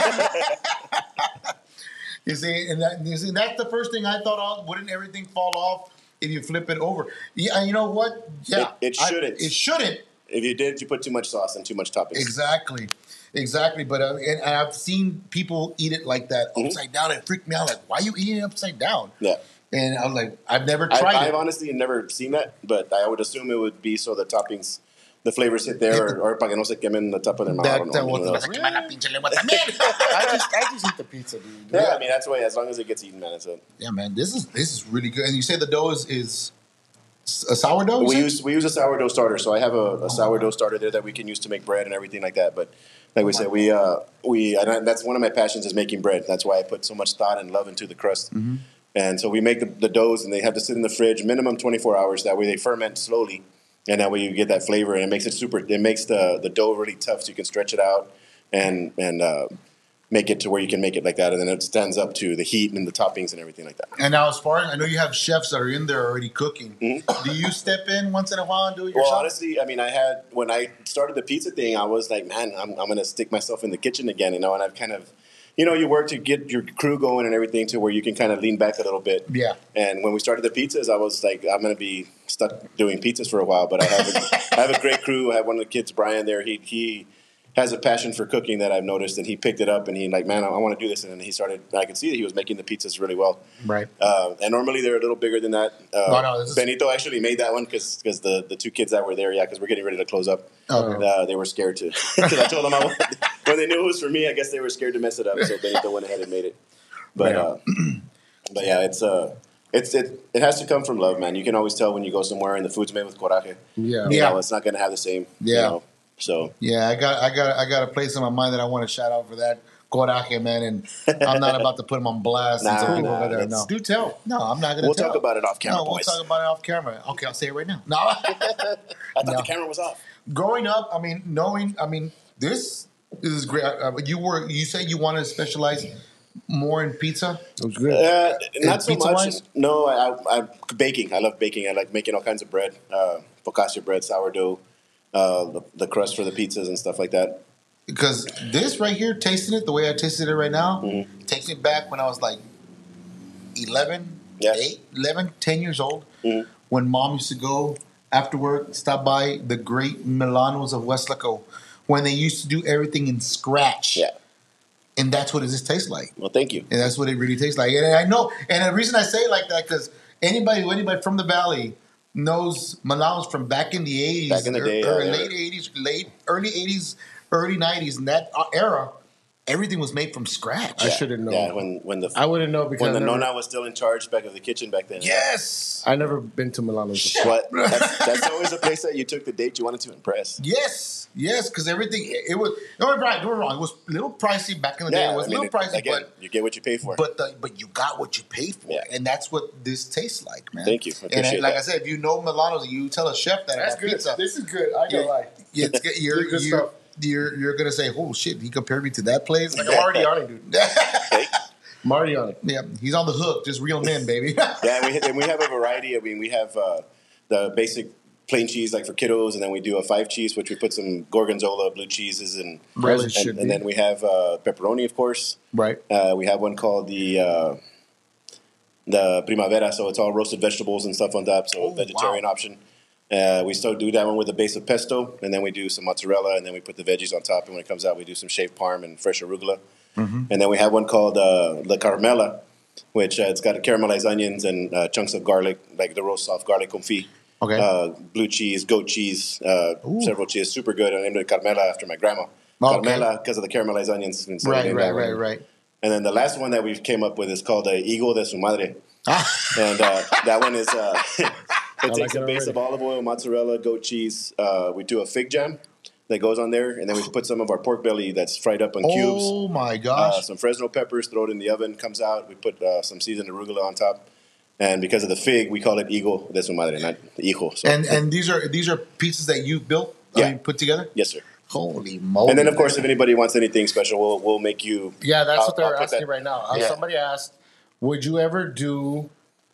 You see, that's the first thing I thought of. Wouldn't everything fall off if you flip it over? Yeah, you know what? Yeah, it shouldn't. It shouldn't. If you did, you put too much sauce and too much toppings. Exactly. But and I've seen people eat it like that upside down. It freaked me out. Like, why are you eating it upside down? Yeah. And I was like, I've never tried it. I've honestly never seen that, but I would assume it would be so the toppings. The flavors hit there, or para que no se quemen the top of their mouth. I just eat the pizza, dude. Yeah, I mean that's the way. As long as it gets eaten, man, it's it. Yeah, man, this is really good. And you say the dough is a sourdough? We use a sourdough starter, so I have a sourdough starter there that we can use to make bread and everything like that. But like we said, that's one of my passions is making bread. That's why I put so much thought and love into the crust. Mm-hmm. And so we make the doughs, and they have to sit in the fridge minimum 24 hours. That way they ferment slowly. And that way you get that flavor, and it makes the dough really tough, so you can stretch it out and make it to where you can make it like that, and then it stands up to the heat and the toppings and everything like that. And now, as far as I know, you have chefs that are in there already cooking. Mm-hmm. Do you step in once in a while and do it yourself? Well, honestly, I mean, when I started the pizza thing, I was like, man, I'm going to stick myself in the kitchen again, and I've kind of. You work to get your crew going and everything to where you can kind of lean back a little bit. Yeah. And when we started the pizzas, I was like, I'm going to be stuck doing pizzas for a while. But I have a great crew. I have one of the kids, Brian, there. He has a passion for cooking that I've noticed, and he picked it up and he like, man, I want to do this. And then he started. I could see that he was making the pizzas really well. Right. And normally they're a little bigger than that. Benito actually made that one because the two kids that were there, because we're getting ready to close up. Okay. They were scared to. Because I told them when they knew it was for me, I guess they were scared to mess it up. So Benito went ahead and made it. But but yeah, it has to come from love, man. You can always tell when you go somewhere and the food's made with coraje. Yeah. It's not going to have the same. Yeah. So yeah, I got a place in my mind that I want to shout out for that. coraje, man, and I'm not about to put him on blast. and Nah, tell people nah, over there, that's- no. Do tell. No, I'm not going to We'll tell. talk about it off camera, No, we'll boys. talk about it off camera. Okay, I'll say it right now. No. I thought No. the camera was off. Growing up, I mean, this is great. You said you wanted to specialize more in pizza. It was good. Not so much. Pizza-wise? No, I baking. I love baking. I like making all kinds of bread, focaccia bread, sourdough, the crust for the pizzas and stuff like that. Because this right here, tasting it the way I tasted it right now, Mm-hmm. takes me back when I was like 11, Yeah. 10 years old, Mhm. when mom used to go after work, stop by the great Milanos of Westlaco, when they used to do everything in scratch. Yeah. And that's what it just tastes like. Well, thank you. And that's what it really tastes like. And I know, and the reason I say it like that, because anybody from the Valley knows Milanos from back in the 80s, Back in the day, or yeah. early 80s, early 90s, in that era, everything was made from scratch. I should have known. Yeah, when the I wouldn't know because when the I never, nonna was still in charge back of the kitchen back then. Yes. I never been to Milano's before. But that's always the place that you took the date you wanted to impress. Yes, because everything it was. No, right, don't get me wrong. It was a little pricey back in the day. It was a little pricey, again, you get what you pay for. but you got what you paid for, Yeah. and that's what this tastes like, man. Thank you. I And appreciate like that. I said, if you know Milano's, you tell a chef that That's about good. pizza. This is good. I ain't gonna lie. It's, you're, Good you're, stuff. you're gonna say, "Oh shit, he compared me to that place." Like, I'm already on it, dude. I'm already on it. Yeah, he's on the hook. Just reel him in, baby. Yeah, and we have a variety. I mean, we have the basic plain cheese like for kiddos, and then we do a 5 cheese, which we put some gorgonzola, blue cheeses, and Really should be. and then we have pepperoni, of course. Right. We have one called the primavera, so it's all roasted vegetables and stuff on top, so Oh, vegetarian wow. option. We still do that one with a base of pesto, and then we do some mozzarella, and then we put the veggies on top. And when it comes out, we do some shaved parm and fresh arugula. Mm-hmm. And then we have one called La Carmela, which it's got caramelized onions and chunks of garlic, like the roast off garlic confit. Okay. Blue cheese, goat cheese, several cheese, super good. I named it Carmela after my grandma. Okay. Carmela because of the caramelized onions. And so we Right. named that one. Right. And then the last one that we've came up with is called Higo de su Madre. Ah. And that one is it takes like a it base already. of olive oil, mozzarella, goat cheese. We do a fig jam that goes on there, and then we put some of our pork belly that's fried up in cubes. Oh my gosh. Some Fresno peppers, throw it in the oven, comes out. We put some seasoned arugula on top, and because of the fig, we call it Higo de su Madre, not hijo. So, And these are pieces that you built, Yeah. put together. yes, sir. Holy moly! And then, of course, if anybody wants anything special, we'll make you. Yeah, that's what I'll they're put asking that- right now. Yeah. Somebody asked, would you ever do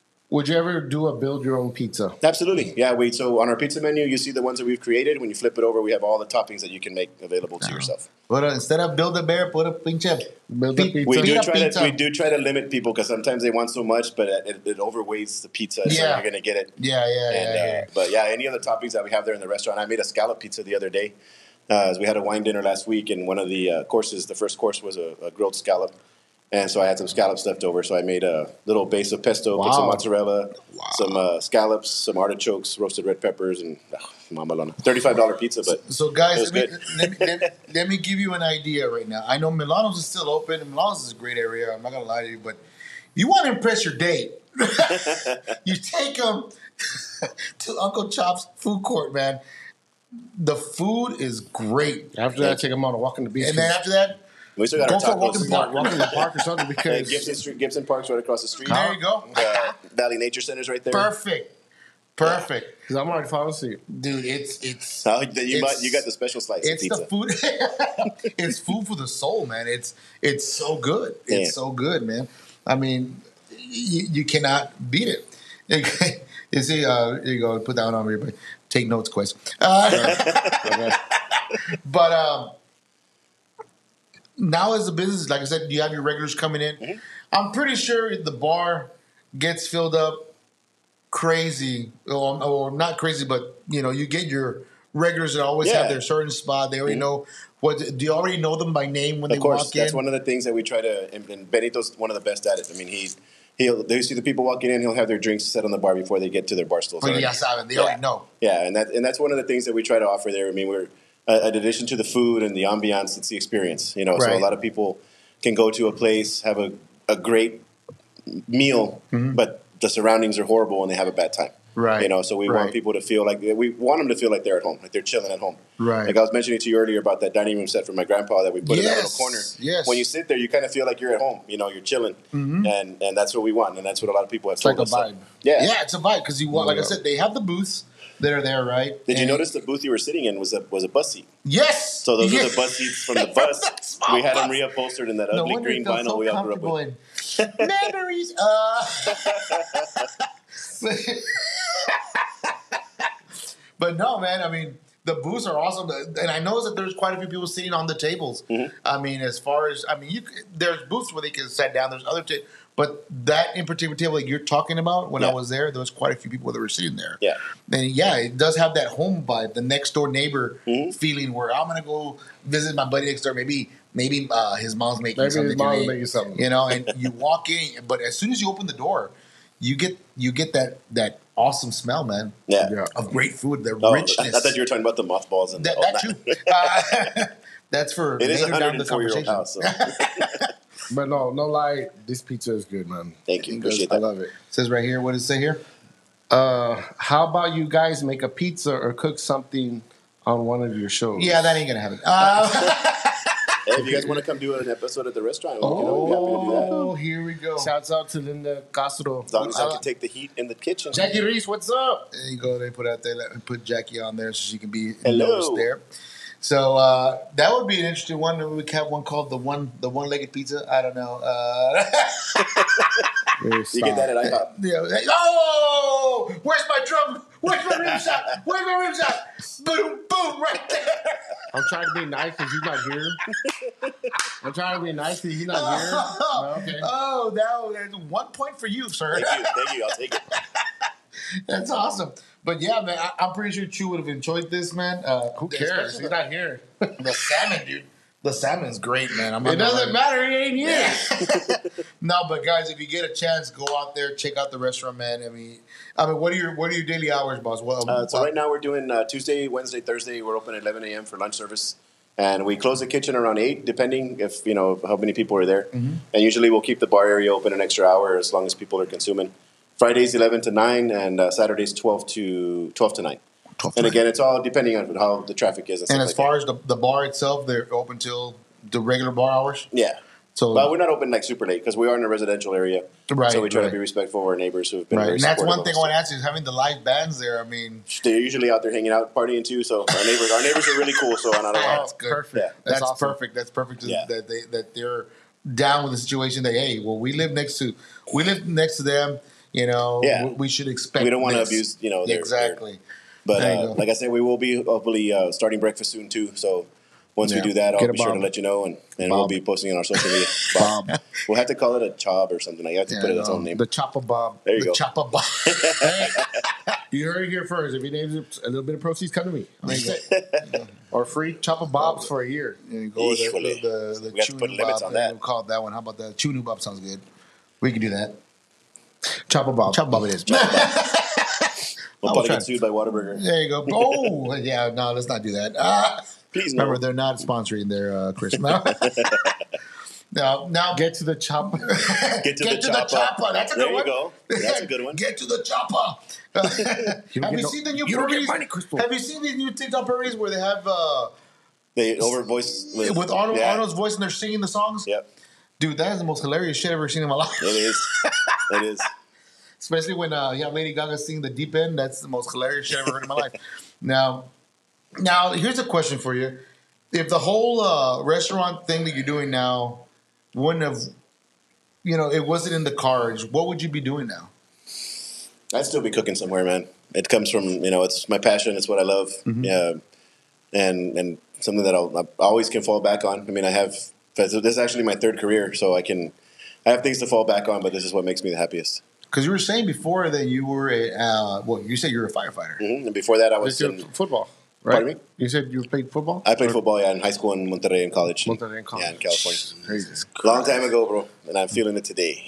a build your own pizza? Absolutely, yeah. So on our pizza menu, you see the ones that we've created. When you flip it over, we have all the toppings that you can make available to yourself. But instead of build a bear, put a pinche Build a pizza. We do Pita try pizza. to limit people because sometimes they want so much, but it overweights the pizza, so Yeah. you're going to get it. Yeah. But yeah, any other toppings that we have there in the restaurant. I made a scallop pizza the other day. As we had a wine dinner last week, and one of the courses, the first course was a grilled scallop. And so I had some scallops left over, so I made a little base of pesto, put some Wow. mozzarella, some scallops, some artichokes, roasted red peppers, and mamalona. $35 pizza, but So it guys, was good. let me give you an idea right now. I know Milano's is still open, and Milano's is a great area. I'm not gonna lie to you, but you want to impress your date. You take them to Uncle Chop's food court, man. The food is great, After that, take them on a walk on the beach. and then after that, We still got Go our for a walk in tacos. the park. walk in the park or something because Gibson Park's right across the street. there you go. Valley Nature Center's right there. Perfect. because I'm already falling asleep. Dude, it's Oh, then you It's- got the special slice of it's pizza. the food. It's food for the soul, man. It's so good. It's Yeah. so good, man. I mean, you cannot beat it. You see, here you go. Put that one on everybody. Take notes, Quest. But now as a business, like I said, you have your regulars coming in. Mm-hmm. I'm pretty sure the bar gets filled up crazy, or not crazy, but you get your regulars that always Yeah. have their certain spot. They already know what. Do you already know them by name when Of they course, walk in? that's one of the things that we try to. And Benito's one of the best at it. I mean, they see the people walking in. He'll have their drinks set on the bar before they get to their bar stools. Oh, ya saben. They already know. Yeah, and that's one of the things that we try to offer there. I mean, we're in addition to the food and the ambiance, it's the experience. So Right. a lot of people can go to a place, have a great meal, Mm-hmm. but the surroundings are horrible and they have a bad time. Right. You know, so we want people to feel like them to feel like they're at home, like they're chilling at home. Right. Like I was mentioning to you earlier about that dining room set for my grandpa that we put in that little corner. Yes. When you sit there, you kind of feel like you're at home. You know, you're chilling, and that's what we want, and that's what a lot of people have told like us. a vibe. Yeah, it's a vibe because you want, like I said, they have the booths that are there, right? Did you notice the booth you were sitting in was a bus seat? Yes. So those are the bus seats from the bus. We had them reupholstered in that No ugly wonder green it felt vinyl so we all grew up comfortable with. in. Memories. But no, man. I mean, the booths are awesome, and I know that there's quite a few people sitting on the tables. I mean, as far as there's booths where they can sit down. There's other but that in particular table that you're talking about, when I was there was quite a few people that were sitting there. Yeah. And it does have that home vibe, the next door neighbor feeling where I'm gonna go visit my buddy next door. Maybe his mom's making something. His mom's making something. You know, and you walk in, but as soon as you open the door, you get that awesome smell, man. Yeah. Of great food, the Oh, richness. I thought you were talking about the mothballs and that too. That's for It is a later down the 104-year-old conversation. house. So. But no lie, this pizza is good, man. Thank you. It Appreciate goes- that. I love it. Says right here. What does it say here? How about you guys make a pizza or cook something on one of your shows? Yeah, that ain't gonna happen. Hey, if you guys want to come do an episode at the restaurant, we'll be happy to do that. Oh, here we go. Shouts out to Linda Castro. As long as I can take the heat in the kitchen. Jackie Reese, what's up? There you go. They put out there. Let me put Jackie on there so she can be Hello. noticed there. So that would be an interesting one. Maybe we could have one called the one-legged pizza. I don't know. You get that at IHOP. Oh, where's my drum? Where's my rim shot? Where's my rim shot? Boom, boom, right there. I'm trying to be nice because he's not here. I'm trying to be nice because he's not here. No, okay. Oh, that's 1 point for you, sir. Thank you. I'll take it. That's awesome. But yeah, man, I'm pretty sure Chew would have enjoyed this, man. Who cares? Especially He's not here. the salmon, dude. The salmon's great, man. It doesn't matter. He ain't here. No, but guys, if you get a chance, go out there, check out the restaurant, man. I mean, what are your daily hours, boss? Well, So right now we're doing Tuesday, Wednesday, Thursday. We're open at 11 a.m. for lunch service, and we close the kitchen around 8, depending if how many people are there. And usually we'll keep the bar area open an extra hour as long as people are consuming. Fridays 11 to 9, and Saturdays 12 to 9. And again, it's all depending on how the traffic is. And as far as the bar itself, they're open till the regular bar hours. Yeah. So, But we're not open like super late because we are in a residential area. Right, So we try right. to be respectful of our neighbors who have been right, very and that's supportive one thing of I us. want to ask you is having the live bands there. I mean, They're usually out there hanging out, partying too. So our neighbors are really cool. So I don't know. that's good. Perfect. Yeah. That's awesome. perfect. That's perfect. Yeah. That they're down with the situation. That we live next to them. Yeah. We should expect. We don't want to this. abuse, their exactly. But There you go. like I said, we will be hopefully starting breakfast soon too. So once we Yeah. do that, I'll Get a be sure to Bob. let you know, and we'll Bob. be posting on our social media. Bob. We'll have to call it a chob or something. I have to Yeah, put it I its know. own name. The Chopper Bob. There you The go. chopper bar. Hey, you heard it here first. If he names it, a little bit of proceeds come to me. Or free Chopper Bobs for a year. There you go. Híjole. The We have to put Chunu limits Bob. on that. We'll call it that one. How about that? Chunu Bob sounds good. We can do that. Chopper Bob. Chopper Bob it is. We'll I was probably trying- get sued by Whataburger. There you go. Oh, yeah. No, let's not do that. Please no. Remember, they're not sponsoring their Christmas. Now Get to the chopper. Get to the chopper. That's a There good you one. go. That's a good one. Get to the chopper. Have you get no- seen the new you don't get parodies? money, Crystal. Have you seen these new TikTok parodies where they have They overvoice with Arnold, Yeah. Arnold's voice and they're singing the songs? Yep, Dude, that is the most hilarious shit I've ever seen in my life. it is. It is. Especially when Lady Gaga sing the deep end. That's the most hilarious shit I've ever heard in my life. Now, here's a question for you. If the whole restaurant thing that you're doing now wouldn't have, it wasn't in the cards, what would you be doing now? I'd still be cooking somewhere, man. It comes from it's my passion. It's what I love. Yeah, and something that I always can fall back on. I mean, this is actually my third career, so I have things to fall back on. But this is what makes me the happiest. Because you were saying before that you were you said you're a firefighter. And before that, I was This is in, football. Right? Pardon me? You said you played football? I played football in high school in Monterrey and college. Monterrey and college. Yeah, in California. Jesus Long time ago, bro, and I'm feeling it today.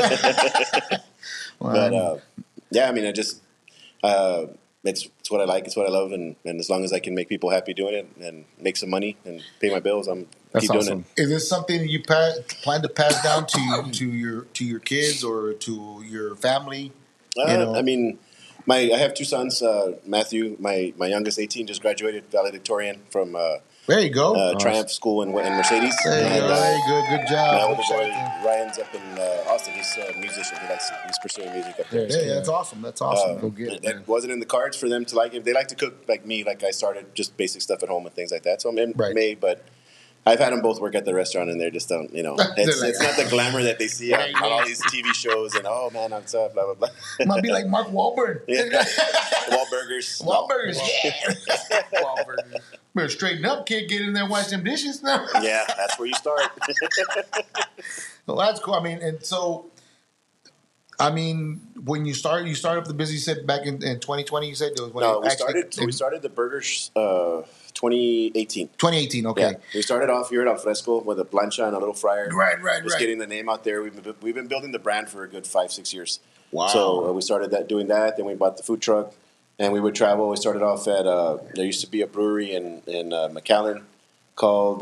But yeah, I mean, I just it's what I like, it's what I love, and as long as I can make people happy doing it and make some money and pay my bills, That's keep awesome. doing it. Is this something that you plan to pass down to your kids or to your family? I mean, I have two sons. Matthew, my youngest, 18, just graduated valedictorian from There you go. Triumph School in Mercedes. There you And, go. Very good. Good my job. older Shout boy out Ryan's up in Austin. He's a musician. He's pursuing music up there. to him. Yeah, that's awesome. That's awesome. Go get it, It man. wasn't in the cards for them to like. If they like to cook like me, like I started just basic stuff at home and things like that. So I'm in Right. May, but I've had them both work at the restaurant, and they just don't. They're It's, like, it's not the glamour that they see on all these TV shows. And oh man, I'm so blah blah blah. Might be like Mark Wahlberg. Yeah. Wahlburgers. Wahlburgers, yeah. Wahlburgers. Better straighten up, kid. Get in there and wash them dishes now. Yeah, that's where you start. Well, that's cool. I mean, and so, I mean, when you start up the business, you said back in 2020, you said it was when No, you actually- we started the burgers 2018. 2018, okay. Yeah, we started off here at Alfresco with a plancha and a little fryer. Right. Just getting the name out there. We've been building the brand for a good 5-6 years. Wow. So we started doing that. Then we bought the food truck, and we would travel. We started off at there used to be a brewery in McAllen called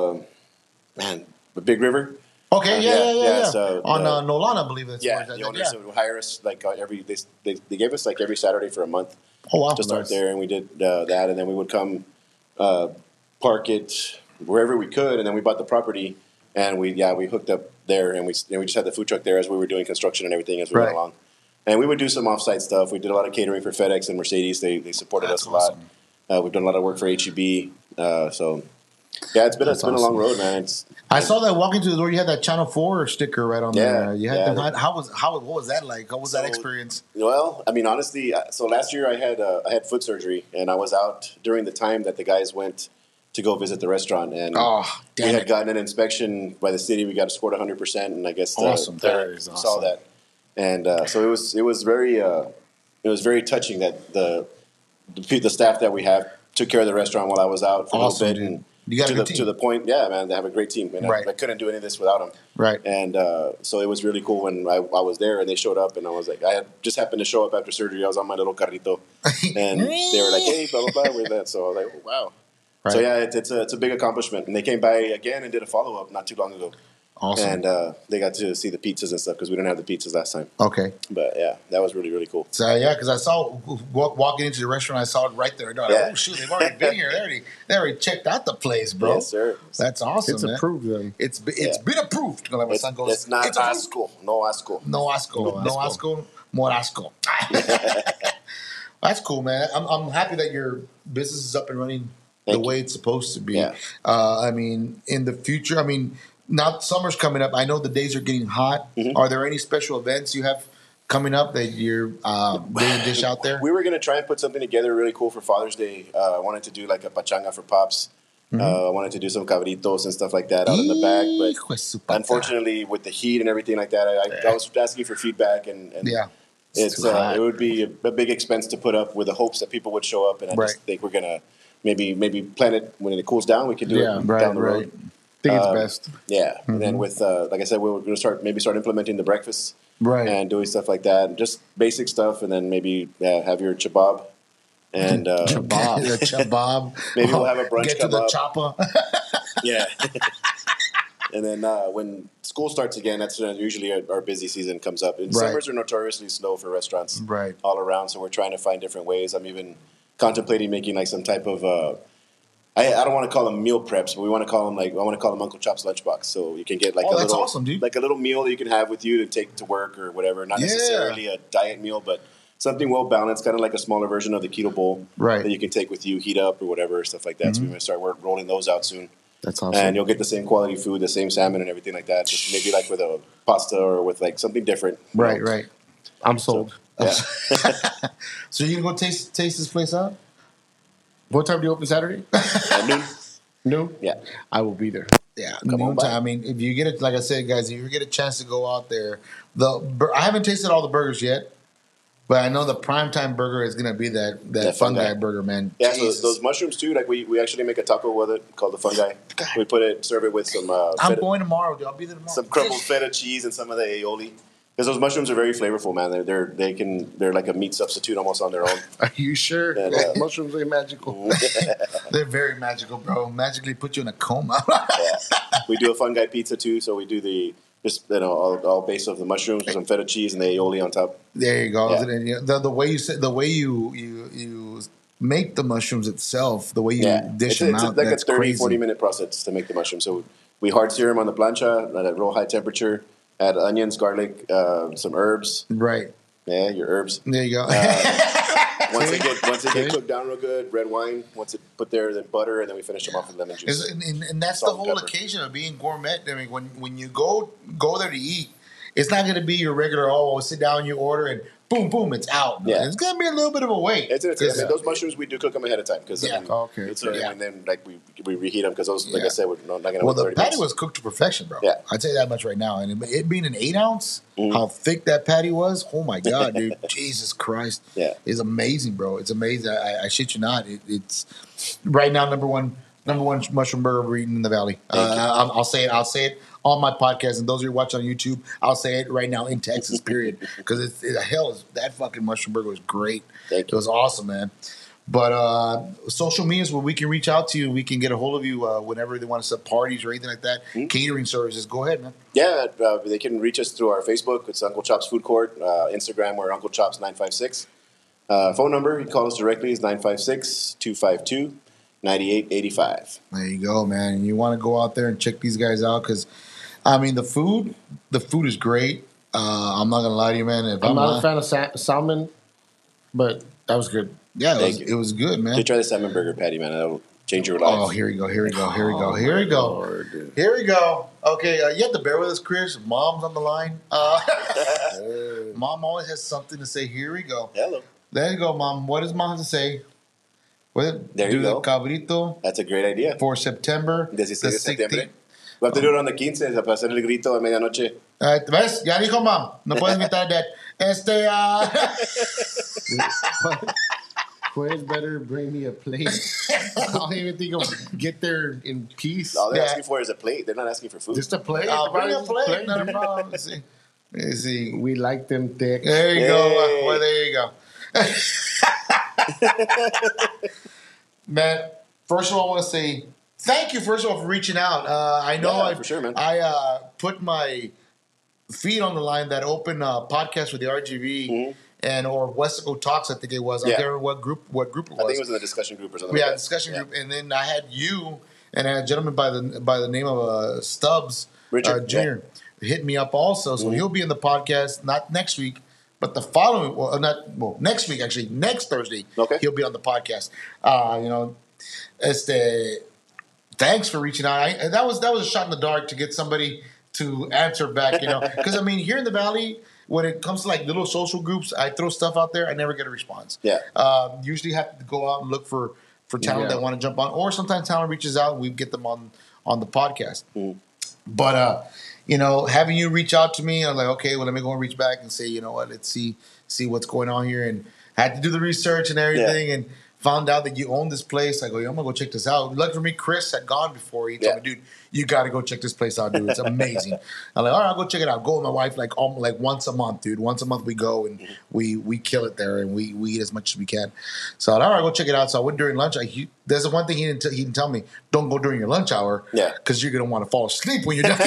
the Big River. Okay, yeah. So On Nolan, I believe that's where Yeah, it's at. the owners would hire us like they gave us like every Saturday for a month Oh, wow. to start there, and we did that, and then we would come park it wherever we could, and then we bought the property, and we hooked up there, and we just had the food truck there as we were doing construction and everything as we went Right. along, and we would do some offsite stuff. We did a lot of catering for FedEx and Mercedes. They supported That's us a lot. awesome. We've done a lot of work for HEB. So yeah, it's been a long road, man. I saw that walking through the door, you had that Channel 4 sticker right on Yeah, there. You had yeah. them. What was that like? What was that So- experience? Well, I mean, honestly, so last year I had foot surgery, and I was out during the time that the guys went to go visit the restaurant, and Oh, we damn had it. gotten an inspection by the city. We got scored 100%, and I guess Awesome. That is saw awesome. that, and so it was very touching that the staff that we have took care of the restaurant while I was out for Awesome, a little bit, dude. and You got a to good the team. to the point, yeah, man, they have a great team, and Right. I couldn't do any of this without them. Right. And so it was really cool when I was there and they showed up, and I was like, I had just happened to show up after surgery. I was on my little carrito, and they were like, "Hey, blah blah blah," with that. So I was like, oh, "Wow." Right. So yeah, it's a big accomplishment. And they came by again and did a follow up not too long ago, Awesome. and they got to see the pizzas and stuff because we didn't have the pizzas last time. Okay. But yeah, that was really really cool. So yeah, because I saw walking into the restaurant, I saw it right there. Like, Yeah. oh shoot, they've already been here. They already checked out the place, bro. Yes, sir. That's awesome. It's man. approved them. It's Yeah. been approved. Like my son goes, It's not approved. asco, no asco. No asco. No asco. More asco. That's cool, man. I'm happy that your business is up and running the Thank you. way it's supposed to be. Yeah. I mean, in the future, I mean, now summer's coming up. I know the days are getting hot. Mm-hmm. Are there any special events you have coming up that you're doing a dish out there? We were gonna try and put something together really cool for Father's Day. I wanted to do like a pachanga for pops. I wanted to do some cabritos and stuff like that out in the back, Hijo de su but puta. unfortunately, with the heat and everything like that, I was asking for feedback, and Yeah. it's too hot. it would be a big expense to put up with the hopes that people would show up, and I Right. just think we're gonna maybe plan it when it cools down. We can do Yeah, it right, down the right. road. I think it's best. Yeah, and then with like I said, we were gonna start implementing the breakfast Right. and doing stuff like that, just basic stuff, and then maybe have your chabab. And Kebab. The kebab. Maybe we'll have a brunch Get to the kebab. chopper. yeah. And then when school starts again, that's usually our busy season comes up. And Right. summers are notoriously slow for restaurants Right. all around, so we're trying to find different ways. I'm even contemplating making like some type of I don't want to call them meal preps, but I want to call them Uncle Chop's lunchbox. So you can get like Oh, a that's little awesome, dude. like a little meal that you can have with you to take to work or whatever. Not Yeah. necessarily a diet meal, but something well balanced, kind of like a smaller version of the keto bowl Right. Mm-hmm. that you can take with you, heat up or whatever, stuff like that. So we're gonna start rolling those out soon. That's awesome. And you'll get the same quality food, the same salmon and everything like that. Just maybe like with a pasta or with like something different. you Right, know? right. I'm sold. Yeah. So you gonna go taste this place out? What time do you open Saturday? At noon? No. Yeah. I will be there. Yeah, Come on noontime. by. I mean, if you get it, like I said, guys, if you get a chance to go out there, I haven't tasted all the burgers yet, but I know the primetime burger is gonna be that That fungi fungi. burger, man. Yeah, Jesus. so those mushrooms too, like we actually make a taco with it called the fungi. We serve it with some I'm feta, going tomorrow, dude. I'll be there tomorrow. some crumbled feta cheese and some of the aioli. Because those mushrooms are very flavorful, man. They're like a meat substitute almost on their own. Are you sure? And, Mushrooms ain't magical. They're very magical, bro. Magically put you in a coma. We do a fungi pizza too, so we do the Just all based off the mushrooms with some feta cheese and the aioli on top. There you go. Yeah. And, the way you say, the way you make the mushrooms itself, the way you dish them It's out, like a that's 30, crazy. 40-minute process to make the mushrooms. So we hard sear them on the plancha at a real high temperature. Add onions, garlic, some herbs. Right. Yeah, your herbs. There you go. Once they get cooked down real good, red wine. Once it put there, then butter, and then we finish them off with lemon juice. And that's Salt the and whole pepper. occasion of being gourmet. I mean, when you go there to eat, it's not going to be your regular. Oh, sit down, you order, and boom, boom, it's out. Yeah. It's going to be a little bit of a wait. I mean, those mushrooms we do cook them ahead of time because Yeah. Okay. and then like we reheat them because those, like Yeah. I said, we're not going to. Well, work the 30 patty minutes. was cooked to perfection, bro. Yeah. I'd say that much right now. And it being an 8-ounce, Mm-hmm. how thick that patty was, oh my God, dude. Jesus Christ. Yeah. It's amazing, bro. It's amazing. I shit you not. It's right now number one mushroom burger we're eating in the valley. I'll say it on my podcast, and those of you watching on YouTube, I'll say it right now in Texas, period. Because that fucking mushroom burger was great. Thank It you. was awesome, man. But social media is where we can reach out to you. We can get a hold of you whenever they want to set parties or anything like that. Mm-hmm. Catering services. Go ahead, man. Yeah, they can reach us through our Facebook. It's Uncle Chops Food Court. Instagram, we're Uncle Chops 956. Phone number, you can call us directly, is 956-252-9885. There you go, man. And you want to go out there and check these guys out because, I mean, the food is great. I'm not gonna lie to you, man. If I'm not a fan of salmon, but that was good. Yeah, Thank you. it was good, man. You try the salmon burger patty, man. That'll change your life. Oh, here we go. Here we go. Lord, dude. Here we go. Okay, you have to bear with us, Chris. Mom's on the line. Mom always has something to say. Here we go. Hello. There you go, Mom. What does Mom have to say? There you Do go. the cabrito That's a great idea. for September. 16 de 16th. septiembre. We have to do it on the 15 para hacer el grito a medianoche. ¿Ves? Ya dijo, Mom. No puedes invitar a Dad. Quiz better bring me a plate. I don't even think I'll get there in peace. All they're Yeah. asking for is a plate. They're not asking for food. Just a plate. I'll bring a Just plate. Not a dude. problem. Let's see. Let's see. We like them thick. There you go. Yay. Well, there you go. Man, first of all, I want to say thank you, first of all, for reaching out. I know Yeah, I, for sure, man. I put my feet on the line that open podcast with the RGV and or Westico Talks, I think it was. I Yeah. can't remember what group it was. I think it was in the discussion group or something. We like had a that. discussion Yeah. group, and then I had you and a gentleman by the name of Stubbs Richard, Jr. hit me up also, so he'll be in the podcast not next week, but the following. Next week actually, next Thursday. Okay. He'll be on the podcast. Thanks for reaching out. That was a shot in the dark to get somebody to answer back. Because I mean, here in the Valley, when it comes to like little social groups, I throw stuff out there. I never get a response. Yeah. Usually have to go out and look for talent Yeah. that want to jump on, or sometimes talent reaches out and we get them on the podcast. Mm. But having you reach out to me, I'm like, okay, well, let me go and reach back and say, you know what, let's see what's going on here, and had to do the research and everything, and found out that you own this place. I go, I'm gonna go check this out. Lucky for me, Chris had gone before. He told me, dude, you got to go check this place out, dude. It's amazing. I'm like, all right, I'll go check it out. Go with my wife like once a month, dude. Once a month we go and we kill it there, and we eat as much as we can. So all right, go check it out. So I went during lunch. There's one thing he didn't tell me: don't go during your lunch hour, because you're gonna want to fall asleep when you're done.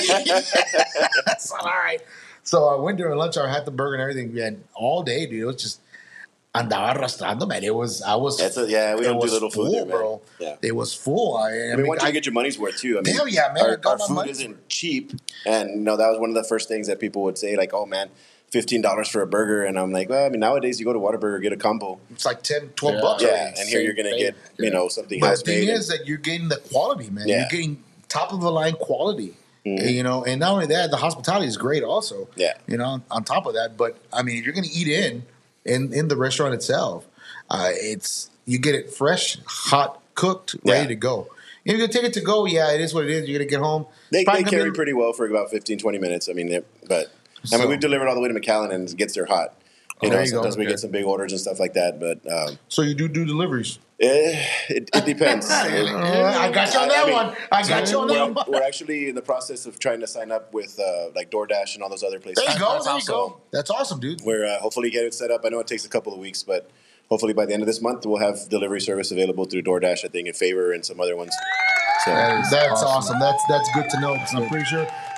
So, all right. So I went during lunch hour, had the burger and everything, and all day, dude. It was just andaba arrastrando, man. We don't do little food there, man. bro. Yeah. It was full. I mean, once you get your money's worth too. I mean, Hell yeah, man. I got Our my food money's isn't cheap, and that was one of the first things that people would say, like, "Oh man, $15 for a burger," and I'm like, well, I mean, nowadays you go to Whataburger, get a combo, it's like $10, $12 bucks. yeah, already. and here you're gonna get something But house the thing made. is that you're getting the quality, man. Yeah. You're getting top of the line quality. And not only that, the hospitality is great also. Yeah. On top of that, but I mean, if you're going to eat in the restaurant itself, you get it fresh, hot, cooked, ready to go. If you're going to take it to go, it is what it is. You're going to get home. They It's probably gonna carry be- pretty well for about 15, 20 minutes. I mean, we've delivered all the way to McAllen, and it gets there hot. There you go. Sometimes we Okay. get some big orders and stuff like that, but So you do deliveries. it depends. I got you on that one. I got you on that one. We're actually in the process of trying to sign up with like DoorDash and all those other places. There you go. That's There you awesome. go. That's awesome, dude. We're hopefully get it set up. I know it takes a couple of weeks, but hopefully by the end of this month, we'll have delivery service available through DoorDash, I think, in Favor and some other ones. So That's awesome. That's good to know, because I'm pretty sure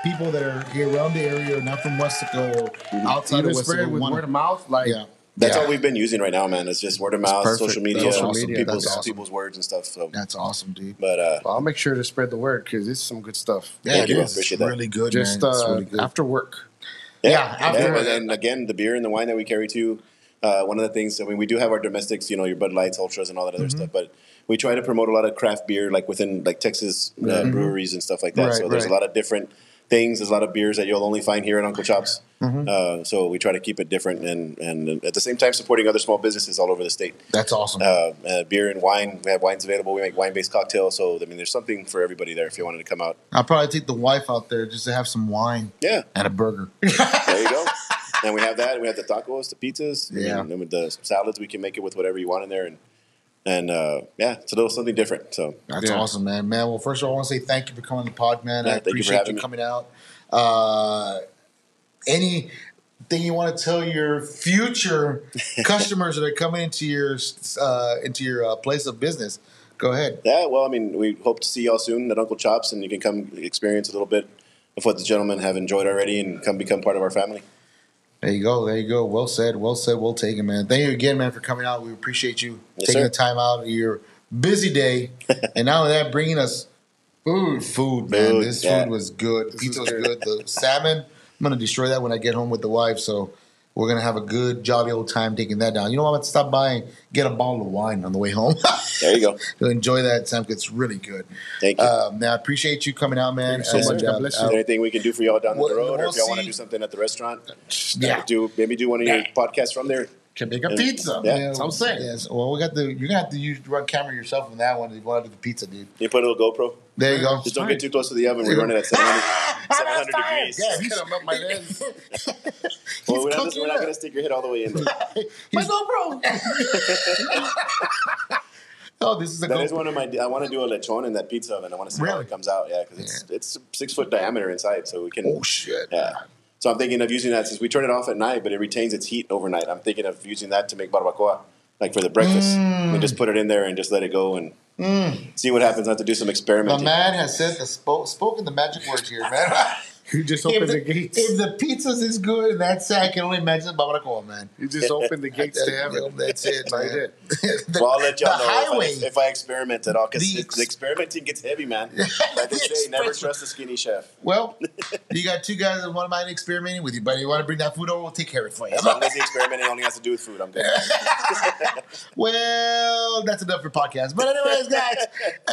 people that are here around the area, not from Westaco or outside Even of spread Westaco, with wanna- word of mouth, like Yeah. That's Yeah. all we've been using right now, man. It's just word of mouth, perfect. social media, That's awesome. people's That's awesome. people's words and stuff. So, That's awesome, dude. but well, I'll make sure to spread the word because it's some good stuff. Yeah, Thank it you, is. appreciate It's that. really good, Just man. It's really good. after work. Yeah, after- and again, the beer and the wine that we carry too. One of the things, I mean, we do have our domestics, you know, your Bud Lights, Ultras, and all that other Mm-hmm. stuff, but we try to promote a lot of craft beer, like within like Texas breweries and stuff like that. Mm-hmm. Right, so there's right. a lot of different things. There's a lot of beers that you'll only find here at Uncle Chop's. Mm-hmm. So we try to keep it different, and at the same time supporting other small businesses all over the state. That's awesome. Beer and wine, we have wines available. We make wine-based cocktails. So I mean, there's something for everybody there if you wanted to come out. I'll probably take the wife out there just to have some wine Yeah, and a burger. there you go. And we have that. We have the tacos, the pizzas. Yeah. And then with the salads, we can make it with whatever you want in there. And yeah, it's a little something different. So That's Yeah. awesome, man. Man, well, first of all, I want to say thank you for coming on the pod, man. Yeah, I thank you for appreciate having you me. coming out. Anything you want to tell your future customers that are coming into your place of business? Go ahead. yeah, well, I mean, we hope to see y'all soon at Uncle Chop's, and you can come experience a little bit of what the gentlemen have enjoyed already, and come become part of our family. There you go. There you go. Well said. Well said. Well taken, man. Thank you again, man, for coming out. We appreciate you Yes, taking sir. the time out of your busy day, and not only that, bringing us food, man. Food, This yeah. food was good. Pizza was good. The salmon, I'm gonna destroy that when I get home with the wife. So we're gonna have a good, jolly old time taking that down. You know what? I'm gonna stop by and get a bottle of wine on the way home. There you go. to enjoy that, Sam. It's really good. Thank you. Man, I appreciate you coming out, man. Thank you so much. God bless Is you. there anything we can do for y'all down We'll- the road, or we'll if y'all want to see. do something at the restaurant? Yeah. Maybe do one of your podcasts from there. Can make a And- pizza. yeah. That's what I'm saying. Yes. Well, you're gonna have to run camera yourself on that one if you want to do the pizza, dude. You put a little GoPro. There you go. Just don't get too close to the oven. We're running at 700, 700 degrees. Yeah, He's gonna melt my lens. Well, we're cooking not up. going to stick your head all the way in there. My GoPro. Oh, this is a That is GoPro. one of my. I want to do a lechon in that pizza oven. I want to see how Really? it comes out. Yeah, because it's 6 foot diameter inside, so we can. Oh shit. Yeah. So I'm thinking of using that since we turn it off at night, but it retains its heat overnight. I'm thinking of using that to make barbacoa, like for the breakfast, and just put it in there and just let it go and see what happens. I have to do some The experimenting. man has said spoken the magic words here, man. You just If opened the, the gates. if the pizza's is good, and that's I can only imagine barbacoa, man. You just opened the gates to heaven. That's it, That's all you man. did. The- Well, I'll let y'all the know highway. if I experiment at all, because The the experimenting gets heavy, man. Like they say, never trust a skinny chef. Well, you got two guys that want mind experimenting with you, but you want to bring that food over, we'll take care of it for you. As long as the experimenting only has to do with food, I'm good. Well, that's enough for podcast. But anyways, guys,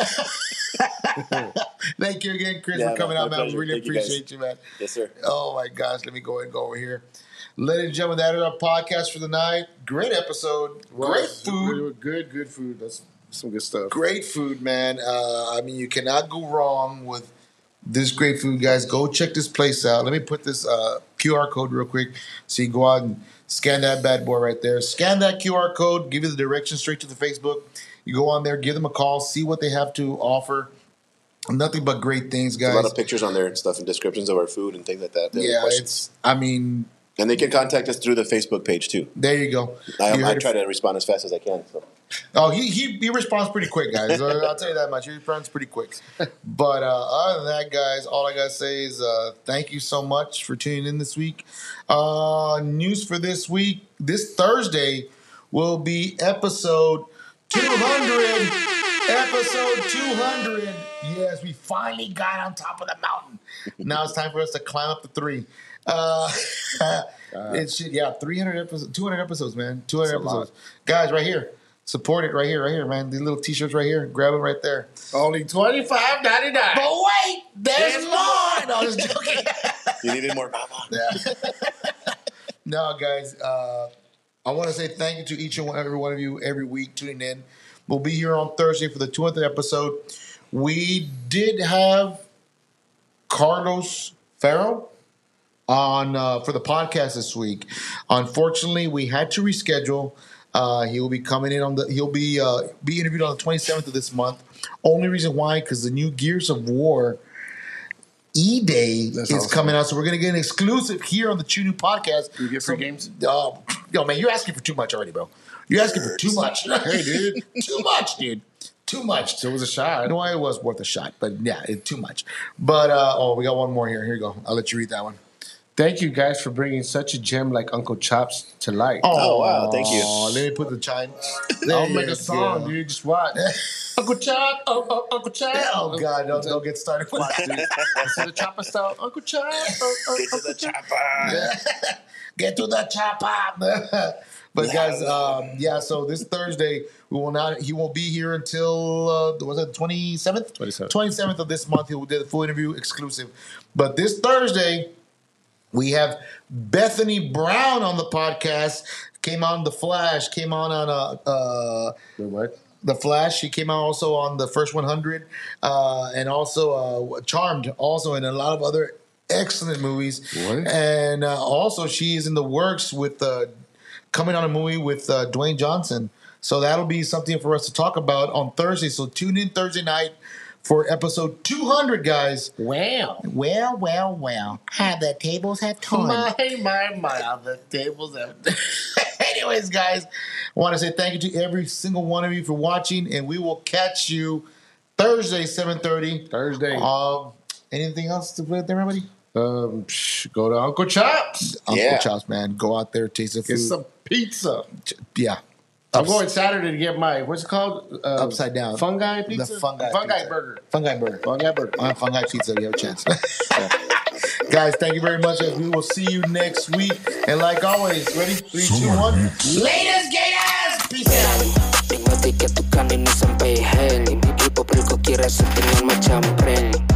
thank you again, Chris, Yeah, for coming man, out, my man. We pleasure. really Thank you, guys. appreciate you, man. Yes, sir. Oh my gosh, let me go over here. Ladies and gentlemen, that is our podcast for the night. Great episode. Great food. Good food. That's some good stuff. Great food, man. I mean, you cannot go wrong with this great food, guys. Go check this place out. Let me put this QR code real quick so you can go out and scan that bad boy right there. Scan that QR code, give you the directions straight to the Facebook. You go on there, give them a call, see what they have to offer. Nothing but great things, There's guys. a lot of pictures on there and stuff and descriptions of our food and things like that. If they have Yeah, questions. I mean, And they can contact us through the Facebook page too. there you go. I You heard it try to respond as fast as I can. So. Oh, he responds pretty quick, guys. I'll tell you that much. He responds pretty quick. But other than that, guys, all I gotta say is thank you so much for tuning in this week. News for this week: this Thursday will be episode 200. Episode 200. Yes, we finally got on top of the mountain. Now it's time for us to climb up the 3. It's 300 episodes, 200 episodes, man. 200 That's a lot. episodes. Guys, right here. Support it right here, man. These little t-shirts right here. Grab them right there. Only $25.99. But wait, there's more. No, I was joking. You needed more. No, guys. I want to say thank you to each and every one of you every week tuning in. We'll be here on Thursday for the 200th episode. We did have Carlos Ferro on for the podcast this week. Unfortunately, we had to reschedule. He will be coming in on the. He'll be interviewed on the 27th of this month. Only reason why, because the new Gears of War E-Day That's is awesome. coming out, so we're gonna get an exclusive here on the Chew New Podcast. You get free games? Yo, man, you're asking for too much already, bro. You're asking for too much. Hey, dude. Too much, dude. too much. So it was a shot. No, it was worth a shot, but yeah, it's too much. But we got one more here. Here you go. I'll let you read that one. Thank you guys for bringing such a gem like Uncle Chops to life. Oh, wow. Thank you. Let me put the chime. I'll make a song, dude. Just watch. Uncle Chop, Uncle Chop. Oh God, don't get started with Watch, that. dude. Instead of chopper style, Uncle Chop. Get to the chopper. Get to the chopper. But guys, so this Thursday he won't be here until was it 27th? 27th of this month. He will do the full interview exclusive. But this Thursday, we have Bethany Brown on the podcast. Came on The Flash. Came on What? The Flash. She came out also on the First 100, and also Charmed. Also in a lot of other excellent movies. What? And also she is in the works with coming on a movie with Dwayne Johnson. So that'll be something for us to talk about on Thursday. So tune in Thursday night for episode 200, guys. Wow. Well. How the tables have turned. My, the tables have. Anyways, guys, I want to say thank you to every single one of you for watching, and we will catch you Thursday, 7:30. Thursday. Anything else to put there, everybody? Go to Uncle Chops. Uncle Chops, man. Go out there, taste the food. Get some pizza. Yeah. I'm going Saturday to get my, what's it called? Upside down. Fungi pizza? The fungi pizza. Burger. Fungi burger. Fungi burger. On fungi pizza, you have a chance. Guys, thank you very much. We will see you next week. And like always, ready? 3, 2, 1. Latest Gators! Peace out. Tingnan tiket tukang ini sampai hell. Ibu-ibu perlu kira setinggal macam prank.